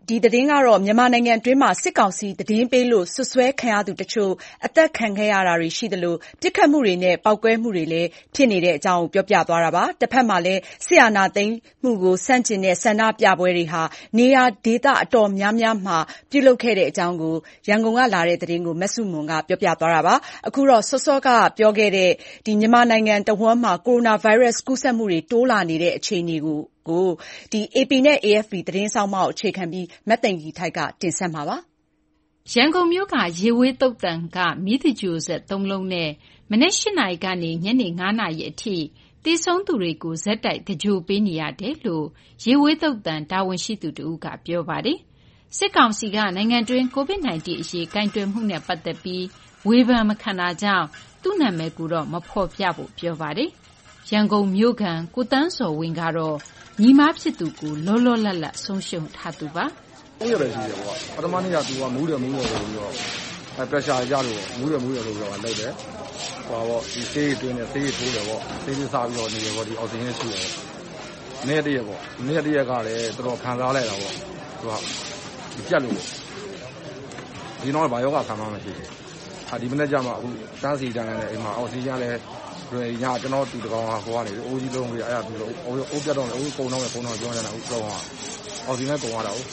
ဒီသတင်းကတော့မြန်မာနိုင်ငံအတွင်းမှာစစ်ကောင်စီသတင်းပေးလို့ဆွဆွဲခံရသူတချို့အသက်ခံခဲ့ရတာတွေရှိသလိုပစ်ခတ်မှုတွေနဲ့ပောက်ကွဲမှုတွေလည်းဖြစ်နေတဲ့အကြောင်းပြောပြသွားတာပါ။တစ်ဖက်မှာလည်းစစ်အာဏာသိမ်းမှုကိုဆန့်ကျင်တဲ့ဆန္ဒပြပွဲတွေဟာနေရာဒေသအတော်များများမှာပြုလုပ်ခဲ့တဲ့အကြောင်းကိုရန်ကုန်ကလာတဲ့သတင်းကိုမဆုမွန်ကပြောပြသွားတာပါ။အခုတော့စောကပြောခဲ့တဲ့ဒီမြန်မာနိုင်ငံတဝန်းမှာကိုရိုနာဗိုင်းရပ်စ်ကူးစက်မှုတွေတိုးလာနေတဲ့အခြေအနေကိုAP နဲ့ AFP သတင်းဆောင်းပါးကိုအခြေခံပြီးမသိင်္ဂီထိုက်ကတင်ဆက်မှာပါ။ရန်ကုန်မြို့ကရေဝေးသုတ်တံကမီးသကြိုစက်3လုံးနဲ့မနက်8နာရီကနေညနေ9နာရီအထိတည်ဆုံးသူတွေကိုဇက်တိုက်သကြိုပေးနေရတယ်လို့ရေဝေးသုတ်တံတာဝန်ရှိသူတို့ကပြောပါတယ်။စစ်ကောင်စီကနိုင်ငံတွင်း COVID-19 အရေးကန့်ကွက်မှုနဲ့ပတ်သက်ပြီးဝေဖန်မခံတာကြောင့်သူ့နာမည်ကိုတော့မဖော်ပြဖို့ပြောပါတယ်။ရန်ကုန်မြို့ခံကိုတန်းစော်ဝင်းကတော့ညီမဖြစ်သူကိုလောလောလတ်လတ်ဆုံးရှုံးထားသူပါ။ဟုတ်ရတယ်ရှိတယ်ပေါ့။ပထမနေ့ကသူကမူးတယ်ဆိုပြီးတော့pressure ရလို့မူးတယ်ဆိုပြီးတော့လိုက်တယ်။ဟောပေါ့ဒီဆေးတွင်းနဲ့ဆေးထိုးတယ်ပေါ့။ဆေးစားပြီးတော့နေတယ်ပေါ့ဒီအောက်ဆီဂျင်ရှိတယ်။နေ့တည်းပေါ့။နေ့တည်းကလည်းတော်တော်ခံစားလိုက်တာပေါ့။သူကကြက်လို့ဒီတော့ဘာယောဂခံမှမရှိဘူး။ဒီမနေ့ကျမှအခုတန်းစီတန်းနဲ့အိမ်မှာအောက်ဆီဂျင်လည်းညကျွန်တော်တူတကောင်ဟိုကနေအိုးကြီးလုံးပြီးအဲ့ဒါပြီးတော့အိုးပြတ်တော့အိုးကုန်တော့ပြောနေတာဥပ္ပအောင်အော်ဒီနဲ့ကုန်ရတာဟုတ်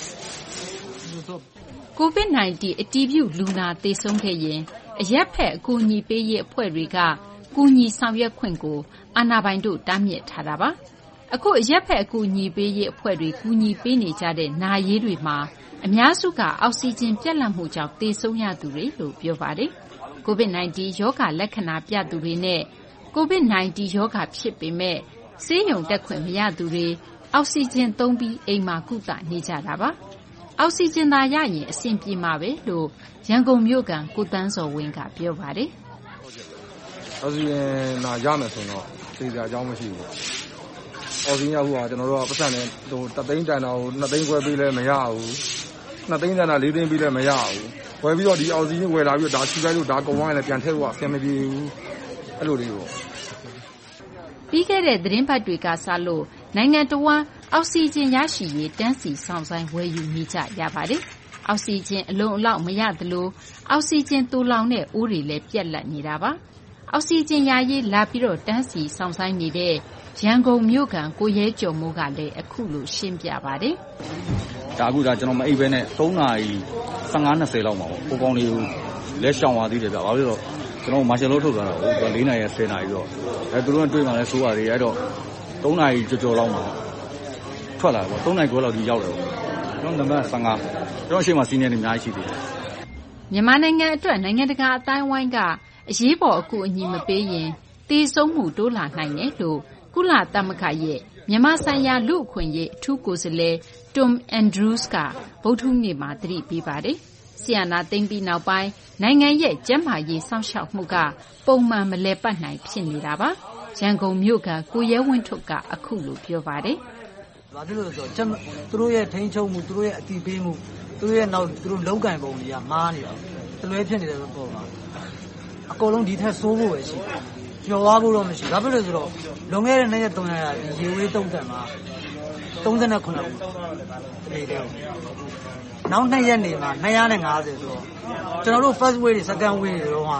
COVID-19 အတည်ပြုလူနာသေဆုံးခဲ့ရင်အရက်ဖက်အကူအညီပေးရေးအဖွဲ့တွေကကူညီဆောင်ရွက်ခွင့်ကိုအာဏာပိုင်တို့တားမြစ်ထားတာပါအခုအရက်ဖက်အကူအညီပေးရေးအဖွဲ့တွေကူညီပေးနေကြတဲ့နာရေးတွေမှာအများစုကအောက်ဆီဂျင်ပြတ်လတ်မှုကြောင့်သေဆုံးရသူတွေလို့ပြောပါတယ် COVID-19 ရောဂါလက္ခဏာပြသူတွေနဲ့COVID-19 ရောဂါဖြစ်ပေမဲ့ဆေးရုံတက်ခွင့်မရသူတွေအောက်ဆီဂျင်သုံးပြီးအိမ်မှာကုသနေကြတာပါ။အောက်ဆီဂျင်သာရရင်အဆင်ပြေမှာပဲလို့ရန်ကုန်မြို့ကကိုတန်းစော်ဝင်းကပြောပါတယ်။အောက်ဆီဂျင်သာရမယ်ဆိုတော့သိကြအကြောင်းမရှိဘူး။အောက်ဆီဂျင်ကကျွန်တော်တို့ကပတ်စံနဲ့တသိန်းတန်တာကို2သိန်းခွဲပေးလဲမရဘူး။2သိန်းတန်တာ4သိန်းပေးလဲမရဘူး။ဝယ်ပြီးတော့ဒီအောက်ဆီဂျင်ဝယ်လာပြီးတော့ဒါချူလိုက်လို့ဒါကုန်သွားရင်လည်းပြန်ထည့်ဖို့အဆင်မပြေဘူး။အဲ့လိုလေးပေါ့ပြီးခဲ့တဲ့သတင်းပတ်တွေကစလို့နိုင်ငံတော်ဝန်အောက်ဆီဂျင်ရရှိရေးတန်းစီဆောင်ဆိုင်ဝယ်ယူနေကြရပါတယ်။အောက်ဆီဂျင်အလုံးအလောက်မရသလိုအောက်ဆီဂျင်တူလောင်တဲ့အိုးတွေလည်းပြက်လက်နေတာပါ။အောက်ဆီဂျင်ရရေးလာပြီးတော့တန်းစီဆောင်ဆိုင်နေတဲ့ရန်ကုန်မြို့ကကိုရဲကျော်မိုးကလည်းအခုလိုရှင်းပြပါတယ်။ဒါအခုကျွန်တော်မအိပ်ဘဲနဲ့3နာရီ15-20လောက်မှာပေါ့။ကိုကောင်လေးကိုလက်ရှောင်သွားသေးတယ်ဗျ။ဘာလို့လဲဆိုတော့ကျွန်တော်မာရှယ်လို့ထုတ်သွားတာဟုတ်4နာရီ10နာရီတော့သူတို့ကတွေ့မှလည်းစိုးရတယ်အဲ့တော့3နာရီကြော်လောက်မှာထွက်လာပေါ့3နာရီခွဲလောက်ဒီရောက်တယ်ပေါ့ကျွန်တော်နံပါတ်15ကျွန်တော်ရှေ့မှာစီးနေနေအများကြီးရှိသေးတယ်မြန်မာနိုင်ငံအတွက်နိုင်ငံတကာအတိုင်းဝိုင်းကအရေးပေါ်အကူအညီမပေးရင်တေဆုံးမှုတိုးလာနိုင်တယ်လို့ကုလသမဂ္ဂရဲ့မြန်မာဆိုင်ရာလူ့အခွင့်အရေးအထူးကိုယ်စားလှယ် Tom Andrews ကဗုဒ္ဓဟူးနေ့မှာသတိပေးပါတယ်ဆီယနာသိမ့်ပြီးနောက်ပိုင်းနိုင်ငံရဲ့ကျန်းမာရေးစောင့်ရှောက်မှုကပုံမှန်မလဲပတ်နိုင်ဖြစ်နေတာပါရန်ကုန်မြို့ကကိုရဲဝင်းထုတ်ကအခုလိုပြောပါတယ်ဘာဖြစ်လို့လဲဆိုတော့သူတို့ရဲ့ထိန်းချုပ်မှုသူတို့ရဲ့အတိပေးမှုသူတို့ရဲ့နောက်သူတို့လုံကန်ပုံတွေကမားနေတာတလွဲဖြစ်နေတဲ့ပုံမှာအကုန်လုံးဒီထက်ဆိုးဖို့ပဲရှိကျော်သွားဖို့တော့မရှိဘာဖြစ်လို့ဆိုတော့လွန်ခဲ့တဲ့2ရက်3ရက်ရေဝေးတုံးတန်မှာ39ခုနေတယ်နောက်2ရက်နေမှာ250ဆိုတော့ကျွန်တော်တို့ first wave တွေ second wave တွေတော့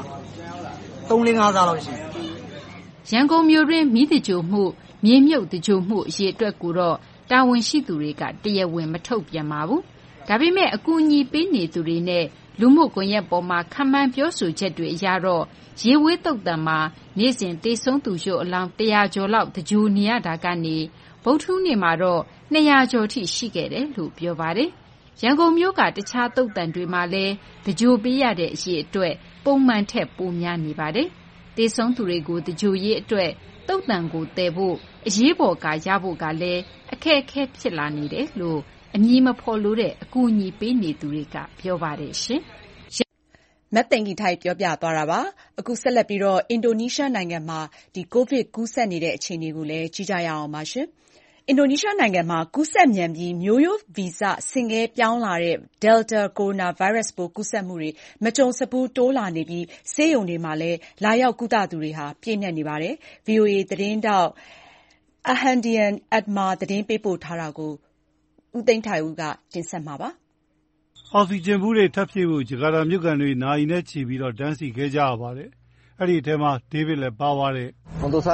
3-4-5စားလောက်ရှိတယ်ရန်ကုန်မြို့တွင်မိသကြိုမှုမြေမြုပ်တကြိုမှုအရေးအတွက်ကိုတော့တာဝန်ရှိသူတွေကတရားဝင်မထုတ်ပြန်ပါဘူးဒါပေမဲ့အကူအညီပေးနေသူတွေနဲ့လူမှုကွန်ရက်ပေါ်မှာခံမှန်းပြောဆိုချက်တွေအရတော့ရေဝေးတုတ်တံမှာနေ့စဉ်တေဆုံးသူရုပ်အလောင်း100ကျော်လောက်တကြိုနေရတာကနေဗုဒ္ဓဟူးနေ့မှာတော့200ကျော်ထိရှိခဲ့တယ်လို့ပြောပါတယ်ရန်ကုန်မြို့ကတခြားတုတ်တံတွေမှာလည်းတကြိုပေးရတဲ့အရေးအတွက်ပုံမှန်ထက်ပိုများနေပါတယ်တေဆုံးသူတွေကိုတကြိုရေးအတွက်တုတ်တံကိုတည်ဖို့အရေးပေါ်ကရဖို့ကလည်းအခက်အခဲဖြစ်လာနေတယ်လို့အမည်မဖော်လို့တဲ့အကူအညီပေးနေသူတွေကပြောပါတယ်ရှင်မက်သိင်္ဂီထိုက်ပြောပြသွားတာပါအခုဆက်လက်ပြီးတော့အင်ဒိုနီးရှားနိုင်ငံမှာကိုဗစ်ကူးစက်နေတဲ့အခြေအနေကိုလည်းကြည့်ကြရအောင်ပါရှင်အင်ဒိုနီးရှားနိုင်ငံမှာကူးစက်မြန်ပြီးမျိုးရိုးဗီဇဆင့်ကဲပြောင်းလာတဲ့ Delta ကိုရိုနာဗိုင်းရပ်စ်ပိုးကူးစက်မှုတွေမကြုံစဖူးတိုးလာနေပြီးဆေးရုံတွေမှာလည်းလာရောက်ကုသသူတွေဟာပြည့်နှက်နေပါတယ်။ VOA သတင်းတောက် Ahandian Atma သတင်းပေးပို့ထားတာကိုဦးသိန်းထိုင်ဦးကတင်ဆက်မှာပါ။အောက်ဆီဂျင်ဘူးတွေထပ်ဖြည့်ဖို့ဂျကာတာမြို့ကန်တွေနာရီနဲ့ချီပြီးတော့တန်းစီခဲ့ကြရပါတယ်။အဲ့ဒီအထဲမှာဒေးဗစ်လည်းပါပါတယ်။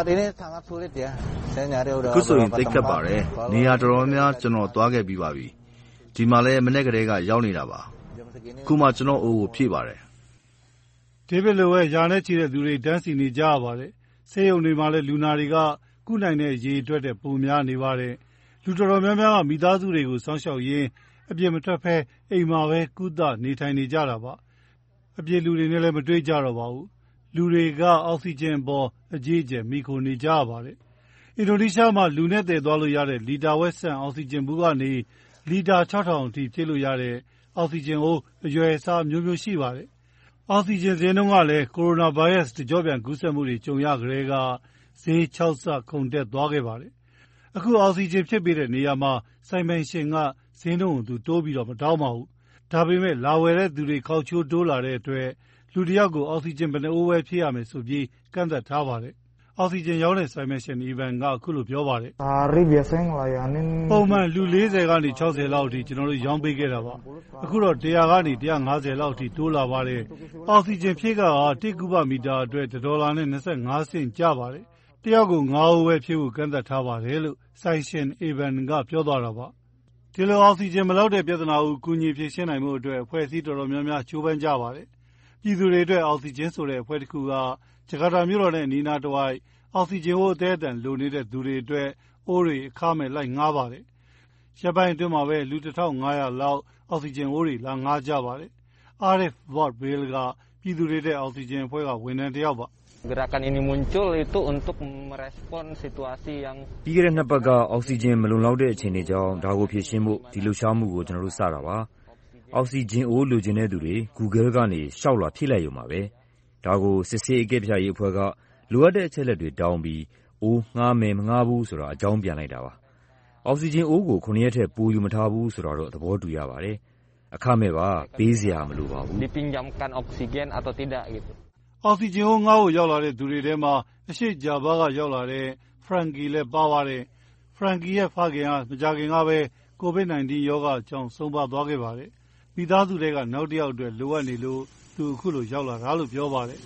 ခုဆိုရင်သိပ်ခက်ပါတယ်။နေရာတော်တော်များကျွန်တော်သွားခဲ့ပြီးပါပြီ။ဒီမှာလည်းမနေ့ကတည်းကရောက်နေတာပါ။ခုမှကျွန်တော်အိုးကိုဖြည့်ပါတယ်။ဒေးဗစ်လိုပဲယာနဲ့ချီတဲ့သူတွေတန်းစီနေကြရပါတယ်။ဆေးရုံတွေမှာလည်းလူနာတွေကကုနိုင်တဲ့ရေအတွက်တဲ့ပုံများနေပါတယ်။လူတော်တော်များများကမိသားစုတွေကိုစောင့်ရှောက်ရင်းအပြစ်မထွက်ဖဲအိမ်မှာပဲကုသနေထိုင်နေကြတာပါ။အပြစ်လူတွေနဲ့လည်းမတွေ့ကြတော့ပါဘူး။လူတွေကအောက်ဆီဂျင်ပေါ်အကြီးအကျယ်မိခိုနေကြရပါတယ်။အင်ဒိုနီးရှားမှာလူနဲ့တည်သွားလို့ရတဲ့လီတာဝက်ဆန်အောက်ဆီဂျင်ဘူးကနေလီတာ 6000 အထိဖြည့်လို့ရတဲ့အောက်ဆီဂျင်ကိုအရွယ်အစားမျိုးမျိုးရှိပါတယ်။အောက်ဆီဂျင်ဈေးနှုန်းကလည်းကိုရိုနာဗိုင်းရပ်စ်တကျော့ပြန်ကူးစက်မှုတွေကြုံရကြတဲ့ကဈေး6 ဆခုန်တက်သွားခဲ့ပါတယ်။အခုအောက်ဆီဂျင်ဖြစ်ပေးတဲ့နေရာမှာဆိုင်ပိုင်ရှင်ကဈေးနှုန်းကိုသူတိုးပြီးတော့မတောင်းပါဘူး။ဒါပေမဲ့လာဝယ်တဲ့သူတွေခေါက်ချိုးတိုးလာတဲ့အတွက်လူတစ်ယောက်ကိုအောက်ဆီဂျင်ဘယ်နှအိုးပဲဖြည့်ရမယ်ဆိုပြီးကန့်သတ်ထားပါတယ်။အောက်ဆီဂျင်ရောင်းတဲ့ဆိုင်ပိုင်ရှင်အီဗန်ကအခုလိုပြောပါတယ်။ပုံမှန်လူ40ကနေ 60 လောက်အထိကျွန်တော်တို့ရောင်းပေးခဲ့တာပါ။အခုတော့100ကနေ 150 လောက်အထိတိုးလာပါတယ်။အောက်ဆီဂျင်ဖြည့်က1 ကုဗမီတာအတွက်$နဲ့25 စင်ကျပါတယ်။တစ်ယောက်ကို9 အိုးပဲဖြည့်ဖို့ကန့်သတ်ထားပါတယ်လို့ဆိုင်ရှင်အီဗန်ကပြောသွားတာပါ။ဒီလိုအောက်ဆီဂျင်မလောက်တဲ့ပြဿနာကိုကူညီဖြေရှင်းနိုင်မှုအတွက်အဖွဲ့အစည်းတော်တော်များများကြိုးပမ်းကြပါတယ်။ပြည်သူတွေအတွက်အောက်ဆီဂျင်ဆိုတဲ့အဖွဲ့တစ်ခုကဂျကာတာမြို့တော်နဲ့နီးနားတစ်ဝိုက်အောက်ဆီဂျင်ကိုအသေးအတန်လိုနေတဲ့သူတွေအတွက်အိုးတွေအခမဲ့လိုက်ငှားပါတယ်။ရက်ပိုင်းအတွင်းမှာပဲလူ 1500 လောက်အောက်ဆီဂျင်အိုးတွေလာငှားကြပါတယ်။ Arif Wardbale ကပြည်သူတွေအတွက်အောက်ဆီဂျင်အဖွဲ့ကဝန်ထမ်းတစ်ယောက်ပါ။ Gerakan ini muncul itu untuk merespon situasi yang ပြီးခဲ့တဲ့နှစ်ပတ်ကအောက်ဆီဂျင်မလုံလောက်တဲ့အခြေအနေကြောင့်ဒါကိုဖြေရှင်းဖို့ဒီလှုပ်ရှားမှုကိုကျွန်တော်တို့စတာပါ။အောက်ဆီဂျင်အိုးလိုချင်တဲ့သူတွေ Google ကနေရှောက်လာဖြည့်လိုက်ရုံပါပဲ။ဒါကိုစစ်ဆေးအကဲဖြတ်ရေးအဖွဲ့ကလိုအပ်တဲ့အချက်လက်တွေတောင်းပြီးအိုးငှားမယ်မငှားဘူးဆိုတာအကြောင်းပြန်လိုက်တာပါ။အောက်ဆီဂျင်အိုးကို9 ရက်ထက်ပိုယူမထားဘူးဆိုတော့သဘောတူရပါတယ်။အခမဲ့ပါပေးစရာမလိုပါဘူး။ dipinjamkan oksigen atau tidak gitu အောက်ဆီဂျင်ကိုငှားဖို့ရောက်လာတဲ့သူတွေထဲမှာအရှိဂျာဘာကရောက်လာတဲ့ Frankie လည်းပါပါတယ်။ Frankie ရဲ့ဖခင်ကမကြာခင်ကပဲ COVID-19 ရောဂါကြောင့်ဆုံးပါသွားခဲ့ပါတယ်။မိသားစုတွေကနောက်တစ်ယောက်အတွက်လိုအပ်နေလို့သူအခုလိုရောက်လာတာလို့ပြောပါတယ်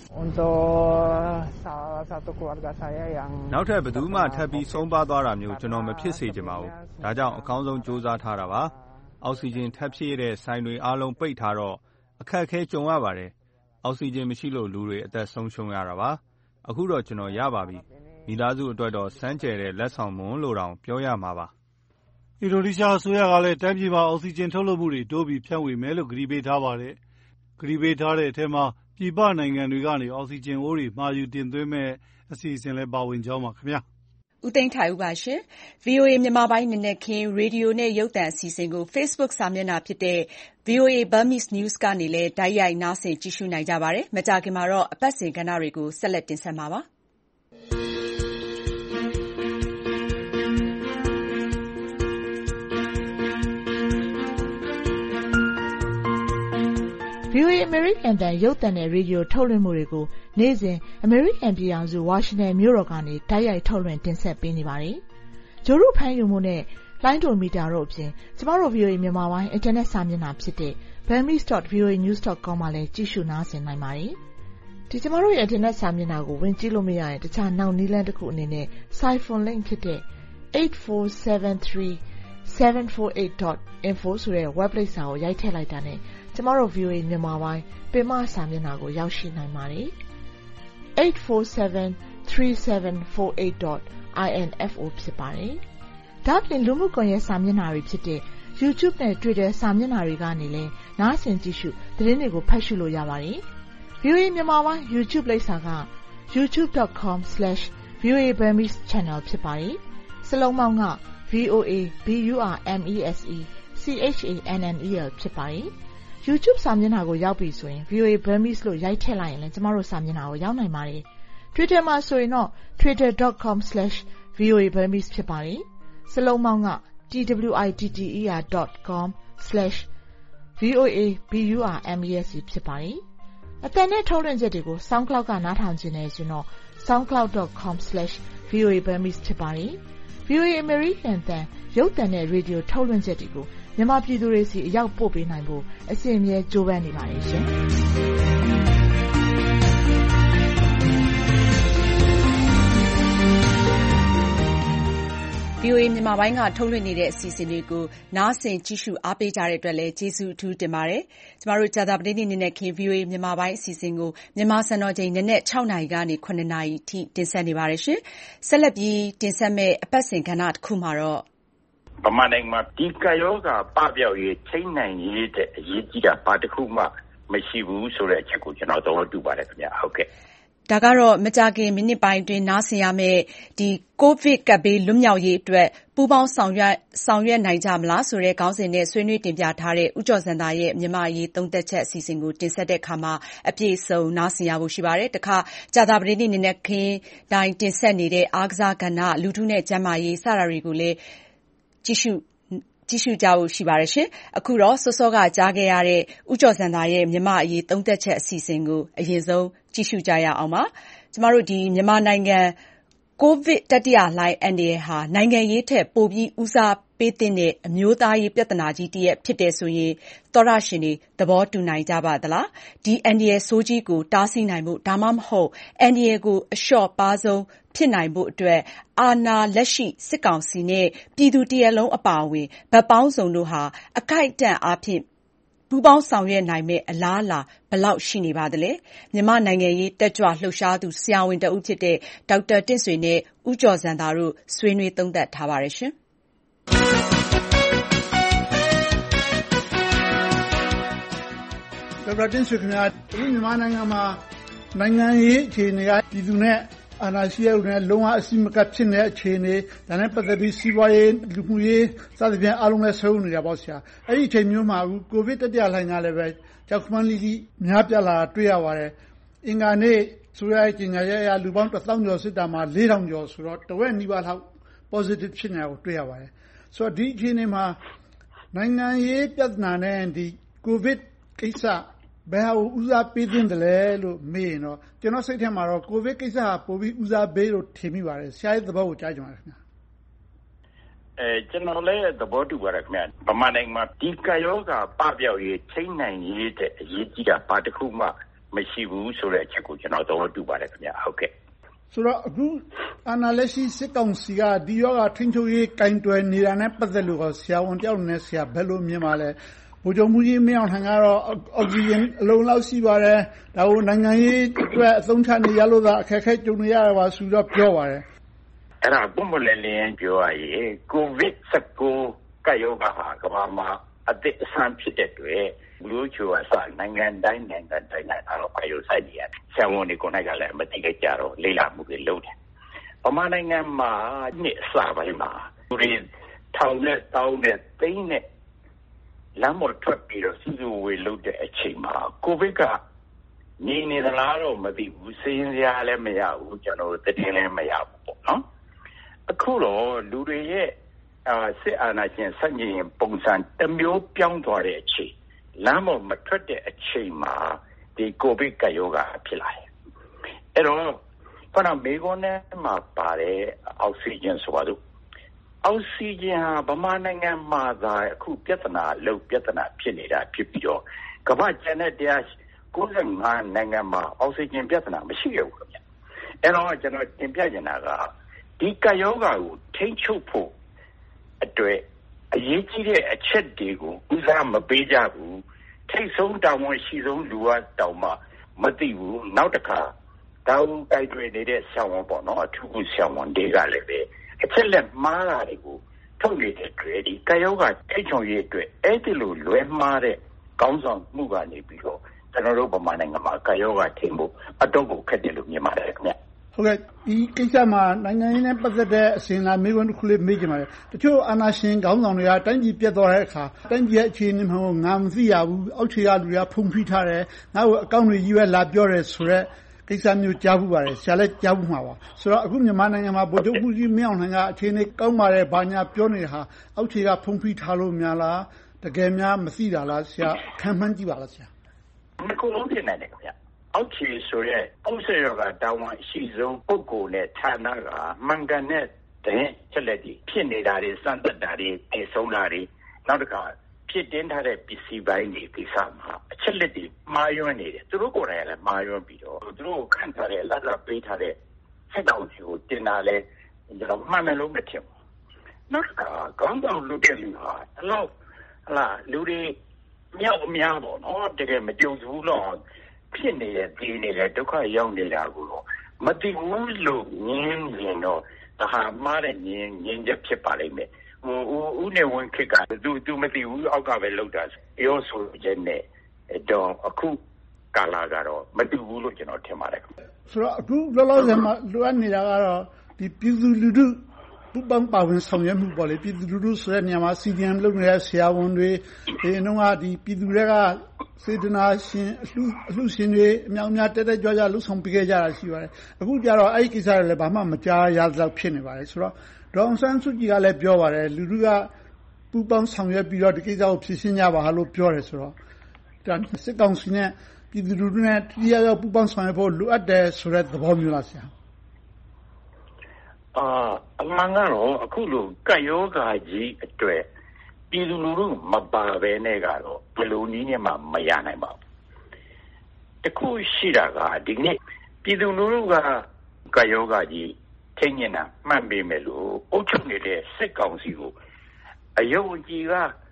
နောက်ထပ်ဘယ်သူမှထပ်ပြီးဆုံးပါသွားတာမျိုးကျွန်တော်မဖြစ်စေချင်ပါဘူး။ဒါကြောင့်အကောင်းဆုံးစူးစမ်းထားတာပါ။အောက်ဆီဂျင်ထပ်ဖြည့်တဲ့ဆိုင်တွေအားလုံးပိတ်ထားတော့အခက်အခဲကြုံရပါတယ်။အောက်ဆီဂျင်မရှိလို့လူတွေအသက်ဆုံးရှုံးရတာပါ။အခုတော့ကျွန်တော်ရပါပြီ။မိသားစုအတွက်တော့စမ်းကြယ်တဲ့လက်ဆောင်မွန်းလို့တောင်ပြောရမှာပါ။အင်ဒိုနီးရှားအစိုးရကလည်းတိုင်းပြည်မှာအောက်ဆီဂျင်ထုတ်လုပ်မှုတွေတိုးပြီးဖြန့်ဝေမယ်လို့ကတိပေးထားပါတယ်။ကတိပေးထားတဲ့အထက်မှာပြည်ပနိုင်ငံတွေကနေအောက်ဆီဂျင်အိုးတွေမှာယူတင်သွင်းမဲ့အစီအစဉ်လည်းပါဝင်ကြောင်းပါခင်ဗျာ။ဦးသိန်းထိုင်ဦးပါရှင်။ VOA မြန်မာပိုင်းနနက်ခင်းရေဒီယိုနဲ့ရုပ်သံအစီအစဉ်ကို Facebook စာမျက်နှာဖြစ်တဲ့ VOA Burmese News ကနေလည်းတိုက်ရိုက်နားဆင်ကြည့်ရှုနိုင်ကြပါတယ်။မကြာခင်မှာတော့အပတ်စဉ်ကဏ္ဍတွေကိုဆက်လက်တင်ဆက်မှာပါ။ VOA American တန်ရုပ်သံနဲ့ရေဒီယိုထုတ်လွှင့်မှုတွေကိုနေ့စဉ် American ပြည်ထောင်စုဝါရှင်တန်မြို့တော်ကနေတိုက်ရိုက်ထုတ်လွှင့်တင်ဆက်ပေးနေပါတယ်။ဂျိုရုဖမ်းယူမှုနဲ့လိုင်းဒိုမီတာတို့အပြင်ကျမတို့ VOA မြန်မာပိုင်းအင်တာနက်စာမျက်နှာဖြစ်တဲ့ burmese.voanews.com မှာလည်းကြည့်ရှုနားဆင်နိုင်ပါတယ်။ဒီကျမတို့ရဲ့အင်တာနက်စာမျက်နှာကိုဝင်ကြည့်လို့မရရင်တခြားနောက်နည်းလမ်းတစ်ခုအနေနဲ့ Siphon link ဖြစ်တဲ့ 8473748.info ဆိုတဲ့ website စာကိုရိုက်ထည့်လိုက်တာနဲ့ကျမတို့ VOA မြန်မာပိုင်းပင်မစာမျက်နှာကိုရောက်ရှိနိုင်ပါတယ်။ 8473748.info ဖြစ်ပါတယ်။ဒါ့အပြင်လူမှုကွန်ရက်စာမျက်နှာတွေဖြစ်တဲ့ YouTube နဲ့ Twitter စာမျက်နှာတွေကနေလည်းနားဆင်ကြည့်ရှုသတင်းတွေကိုဖတ်ရှုလို့ရပါတယ်။ VOA မြန်မာပိုင်း YouTube လိပ်စာက youtube.com/VOA Burmese Channel ဖြစ်ပါတယ်။စလုံးပေါင်းက VOA BURMESE CHANNEL ဖြစ်ပါတယ်။ YouTube စာမျက်နှာကိုရောက်ပြီဆိုရင် VOA Burmese လို့ရိုက်ထည့်လိုက်ရင်လည်းကျမတို့စာမျက်နှာကိုရောက်နိုင်ပါတယ်။ Twitter မှာဆိုရင်တော့ twitter.com/VOA Burmese ဖြစ်ပါတယ်။စလုံးပေါင်းက twitter.com/VOA BURMESE ဖြစ်ပါတယ်။အသံနဲ့ထုတ်လွှင့်ချက်တွေကို SoundCloud ကနားထောင်ခြင်းနဲ့ဆိုရင်တော့ soundcloud.com/VOA Burmese ဖြစ်ပါတယ်။ VOA American တန်ရုပ်သံနဲ့ရေဒီယိုထုတ်လွှင့်ချက်တွေကိုမြန်မာပြည်သူတွေစီအရောက်ပို့ပေးနိုင်ဖို့အစဉ်အမြဲကြိုးပမ်းနေပါတယ်ရှင်။ VOA မြန်မာပိုင်းကထုတ်လွှင့်နေတဲ့အစီအစဉ်တွေကိုနားဆင်ကြည့်ရှုအားပေးကြတဲ့အတွက်လည်းကျေးဇူးအထူးတင်ပါတယ်။ကျမတို့ကြာသပတေးနေ့နဲ့ခင် VOA မြန်မာပိုင်းအစီအစဉ်ကိုမြန်မာစံတော်ချိန်နနက် 6 နာရီကနေ 9 နာရီထိတင်ဆက်နေပါတယ်ရှင်။ဆက်လက်ပြီးတင်ဆက်မယ့်အပတ်စဉ်ကဏ္ဍတစ်ခုမှာတော့ဗမာနိုင်ငံမှာဒီကရောဂါပပျောက်ရေးထိန်းနိုင်ရေးတဲ့အရေးကြီးတာဘာတစ်ခုမှမရှိဘူးဆိုတဲ့အချက်ကိုကျွန်တော်သဘောတူပါတယ်ခင်ဗျာ။ဟုတ်ကဲ့ဒါကတော့မကြာခင်မိနစ်ပိုင်းအတွင်းနားဆင်ရမယ့်ဒီကိုဗစ်ကပ်ဘေးလွတ်မြောက်ရေးအတွက်ပူးပေါင်းဆောင်ရွက်နိုင်ကြမလားဆိုတဲ့ခေါင်းစဉ်နဲ့ဆွေးနွေးတင်ပြထားတဲ့ဦးကျော်စံသာရဲ့မြန်မာ့အရေးသုံးသပ်ချက်အစီအစဉ်ကိုတင်ဆက်တဲ့အခါမှာအပြည့်အစုံနားဆင်ရဖို့ရှိပါတယ်။တခါကြာသပတေးနေ့နဲ့ခင်းတိုင်းတင်ဆက်နေတဲ့အားကစားကဏ္ဍလူထုနဲ့ကျန်းမာရေးစတာတွေကိုလည်းကြည့်ရှုကြဖို့ရှိပါတယ်ရှင်။အခုတော့စောကကြားခဲ့ရတဲ့ဦးကျော်စံသာရဲ့မြန်မာအရေးသုံးသပ်ချက်အစီအစဉ်ကိုအရင်ဆုံးကြည့်ရှုကြရအောင်ပါ။ကျမတို့ဒီမြန်မာနိုင်ငံကိုဗစ်တတိယလှိုင်းအန္တရာယ်ဟာနိုင်ငံရေးထက်ပိုပြီးဦးစားပေးသင့်တဲ့အမျိုးသားရေးပြဿနာကြီးတစ်ရပ်ဖြစ်တယ်ဆိုရင်သောတရှင်တွေသဘောတူနိုင်ကြပါသလား။ဒီအန္တရာယ်ဆိုးကြီးကိုတားဆီးနိုင်ဖို့ဒါမှမဟုတ်အန္တရာယ်ကိုအလျှော့ပါးဆုံးဖြစ်နိုင်ဖို့အတွက်အာဏာလက်ရှိစစ်ကောင်စီနဲ့ပြည်သူတရက်လုံးအပါအဝင်ဗတ်ပေါင်းစုံတို့ဟာအခိုက်အတန့်အားဖြင့်ပူးပေါင်းဆောင်ရွက်နိုင်မယ့်အလားအလာဘယ်လောက်ရှိနေပါသလဲ။မြန်မာနိုင်ငံရေးတက်ကြွလှုပ်ရှားသူဆရာဝန်တဦးဖြစ်တဲ့ဒေါက်တာတင့်ဆွေနဲ့ဦးကျော်စံသာတို့ဆွေးနွေးသုံးသပ်ထားပါတယ်ရှင်။ဒေါက်တာတင့်ဆွေခင်ဗျာဒီမြန်မာနိုင်ငံမှာနိုင်ငံရေးအခြေအနေကပြည်သူနဲ့အာဏာရှိတဲ့လူတွေလုံးဝအစီအမကဖြစ်နေတဲ့အခြေအနေဒါနဲ့ပတ်သက်ပြီးစီးပွားရေးလူမှုရေးစသဖြင့်အားလုံးလည်းဆုံးနေတာပေါ့ဆရာ။အဲ့ဒီအချိန်မျိုးမှာကိုဗစ်တတိယလှိုင်းကလည်းပဲကြောက်ခမန်းလိလိများပြလာတွေ့ရပါတယ်။အင်္ဂါနေ့ဆိုရတဲ့ကြေညာချက်အရလူပေါင်း1000ကျော်စစ်တာမှာ4000ကျော်ဆိုတော့တဝက်နီးပါးလောက် positive ဖြစ်နေတာကိုတွေ့ရပါတယ်။ဆိုတော့ဒီအခြေအနေမှာနိုင်ငံရေးပြဿနာနဲ့ဒီကိုဗစ်ကိစ္စဘယ်ဟာကိုဦးစားပေးသင့်တယ်လဲလို့မေးရင်တော့ကျွန်တော်စိတ်ထဲမှာတော့ကိုဗစ်ကိစ္စဟာပိုပြီးဦးစားပေးလို့ထင်မိပါတယ်ဆရာရဲ့သဘောကိုကြားကြပါမယ်ခင်ဗျာကျွန်တော်လည်းသဘောတူပါတယ်ခင်ဗျာဗမာနိုင်ငံမှာဒီကရောဂါပပျောက်ရေးထိန်းနိုင်ရေးတဲ့အရေးကြီးတာဘာတစ်ခုမှမရှိဘူးဆိုတဲ့အချက်ကိုကျွန်တော်သဘောတူပါတယ်ခင်ဗျာဟုတ်ကဲ့ဆိုတော့အခုအာဏာလက်ရှိစစ်ကောင်စီကဒီရောဂါထိန်းချုပ်ရေးကင်တွယ်နေတာနဲ့ပတ်သက်လို့ဆရာဝန်တယောက်နဲ့ဆရာဘယ်လိုမြင်ပါလဲဗိုလ်ချုပ်မှူးကြီးမင်းအောင်လှိုင်ကတော့အောက်ဆီဂျင်အလုံးလောက်ရှိပါတယ်ဒါကိုနိုင်ငံရေးအတွက်အသုံးချနေရလို့သာအခက်အခဲကြုံနေရတာပါဆိုတော့ပြောပါတယ်အဲ့ဒါဘုံမလဲလင်းပြောရရင်ကိုဗစ်-19ကပ်ရောဂါဟာကမ္ဘာမှာအသစ်အဆန်းဖြစ်တဲ့အတွက်လူချိုအစနိုင်ငံတိုင်းကတော့ပါရိုဆိုင်နေရတယ်ဆရာဝန်တွေကိုနိုင်ကလည်းမသိကြကြတော့လေ့လာမှုတွေလုပ်တယ်ဗမာနိုင်ငံမှာနှစ်အစပိုင်းမှာလူတွေထောင်နဲ့တောင်းနဲ့သိန်းနဲ့လမ်းပေါ်ထွက်ပြီးတော့စီစုဝေးလုပ်တဲ့အချိန်မှာကိုဗစ်ကနေနေသလားတော့မသိဘူးစိရင်စရာလည်းမရဘူးကျွန်တော်တည်လည်းမရဘူးပေါ့နော်အခုတော့လူတွေရဲ့စစ်အာဏာရှင်စန့်ကျင်ပုံစံတစ်မျိုးပြောင်းသွားတဲ့အချိန်လမ်းပေါ်မထွက်တဲ့အချိန်မှာဒီကိုဗစ်ကရောဂါဖြစ်လာတယ်အဲ့တော့ခဏမေကွန်နဲ့မှာပါတယ်အောက်ဆီဂျင်ဆိုတော့အောက်ဆီဂျင်ဟာဗမာနိုင်ငံမှာသာအခုပြဿနာဖြစ်နေတာဖြစ်ပြီးတော့ကမ္ဘာကျန်တဲ့195နိုင်ငံမှာအောက်ဆီဂျင်ပြဿနာမရှိရဘူးခင်ဗျအဲ့တော့ကျွန်တော်တင်ပြချင်တာကဒီကရောဂါကိုထိန်းချုပ်ဖို့အတွက်အရေးကြီးတဲ့အချက်တွေကိုဦးစားမပေးကြဘူးထိတ်ဆုံးတောင်းဝန်ရှိဆုံးလူကတောင်းမှမသိဘူးနောက်တစ်ခါတောင်းတိုက်တွေနေတဲ့ဆံဝန်ပေါ့နော်အထူးဆံဝန်တွေကလည်းပဲအချက်လက်မှားတာတွေကိုထုတ်နေတဲ့တွေ့ဒီကရောဂါထိတ်ချုံရေးအတွက်အဲ့ဒီလိုလွဲမှားတဲ့ကောင်းဆောင်မှုကနေပြီးတော့ကျွန်တော်တို့ဗမာနိုင်ငံမှာကရောဂါထိန်းဖို့အတော့ကိုခက်တယ်လို့မြင်ပါတယ်ခင်ဗျဟုတ်ကဲ့ဒီကိစ္စမှာနိုင်ငံရေးနဲ့ပတ်သက်တဲ့အစဉ်လာမေးခွန်းတစ်ခုလေးမေးချင်ပါတယ်တချို့အာဏာရှင်ခေါင်းဆောင်တွေကတိုင်းပြည်ပြတ်သွားတဲ့အခါတိုင်းပြည်ရဲ့အခြေအနေမှငါမသိရဘူးအောက်ခြေကလူတွေကဖုံးဖိထားတယ်ငါ့ကိုအကောင့်တွေကြီးပဲလာပြောတယ်ဆိုတော့ကိစ္စမျိုးကြားဘူးပါတယ်ဆရာလည်းကြားဘူးမှာပါဆိုတော့အခုမြန်မာနိုင်ငံမှာဗိုလ်ချုပ်မှူးကြီးမင်းအောင်လှိုင်ကအခြေအနေကောင်းပါတယ်ဘာညာပြောနေတာဟာအောက်ခြေကဖုံးဖိထားလို့များလားတကယ်များမသိတာလားဆရာခံမှန်းကြည့်ပါလားဆရာမကူလုံးဖြစ်နေတယ်ခင်ဗျအောက်ခြေဆိုရဲအောက်ဆက်ရောကတောင်းဝအရှိဆုံးပုဂ္ဂိုလ်နဲ့ဌာနကမှန်ကန်တဲ့တဲ့ချက်လက်တွေဖြစ်နေတာတွေစမ်းသပ်တာတွေတည်ဆုံးတာတွေနောက်တစ်ခါဖြစ်တင်းထားတဲ့ပစ္စည်းပိုင်းတွေကိစ္စမှာအချက်လက်တွေမှားယွင်းနေတယ်သူတို့ကိုယ်တိုင်လည်းမှားယွင်းပြီးတော့သူတို့ခန့်ထားတဲ့လက်လက်ပေးထားတဲ့စစ်ကောင်စီကိုတင်တာလဲကျွန်တော်မှန်တယ်လို့မထင်ဘူးနောက်ကောင်းတော့လုပ်တဲ့လူဟာအဲ့လောက်ဟလာလူတွေမြောက်အများပေါ့နော်တကယ်မကြုံဘူးတော့ဖြစ်နေတဲ့ဒီနေတဲ့ဒုက္ခရောက်နေတာကိုမသိဘူးလို့ငင်းရင်တော့ဒါဟာမှားတဲ့ငင်းချက်ဖြစ်ပါလိမ့်မယ်ဦးနေဝင်ခက်ကသူမသိဘူးအောက်ကပဲလောက်တာပြောဆိုချက်နဲ့တော့အခုကာလာကတော့မတူဘူးလို့ကျွန်တော်ထင်ပါတယ်ဆိုတော့အခုလောလောဆယ်မှာလိုအပ်နေတာကတော့ဒီပြည်သူလူထုပူပေါင်းပါဝင်ဆောင်ရွက်မှုပေါ့လေပြည်သူလူထုဆိုတဲ့နေရာမှာ CDM လုပ်နေတဲ့ဆရာဝန်တွေဒီနှုန်းကဒီပြည်သူတွေကစေတနာရှင်အလှရှင်တွေအများများတက်တက်ကြွကြွလှုပ်ဆောင်ပေးခဲ့ကြတာရှိပါတယ်အခုကျတော့အဲ့ဒီကိစ္စတွေလည်းဘာမှမကြားရတော့ဖြစ်နေပါတယ်ဆိုတော့ဒေါအောင်ဆန်းစုကြည်ကလည်းပြောပါတယ်လူထုကပူပေါင်းဆောင်ရွက်ပြီးတော့ဒီကိစ္စကိုဖြေရှင်းကြပါလို့ပြောတယ်ဆိုတော့ဒါစစ်ကောင်စီနဲ့ပြည်သူလူထုနဲ့တရားရောက်ပူပေါင်းဆောင်ရွက်ဖို့လိုအပ်တယ်ဆိုတဲ့သဘောမျိုးလားဆရာအမှန်ကတော့အခုလိုကပ်ရောဂါကြီးအတွက်ပြည်သူလူထုမပါဘဲနဲ့ကတော့ဘယ်လိုနည်းနဲ့မှမရနိုင်ပါဘူးတခုရှိတာကဒီနေ့ပြည်သူလူထုကကပ်ရောဂါကြီးထိန်းနေတာမှန်ပေမဲ့လို့အုပ်ချုပ်နေတဲ့စစ်ကောင်စီကိုအယုံကြည်က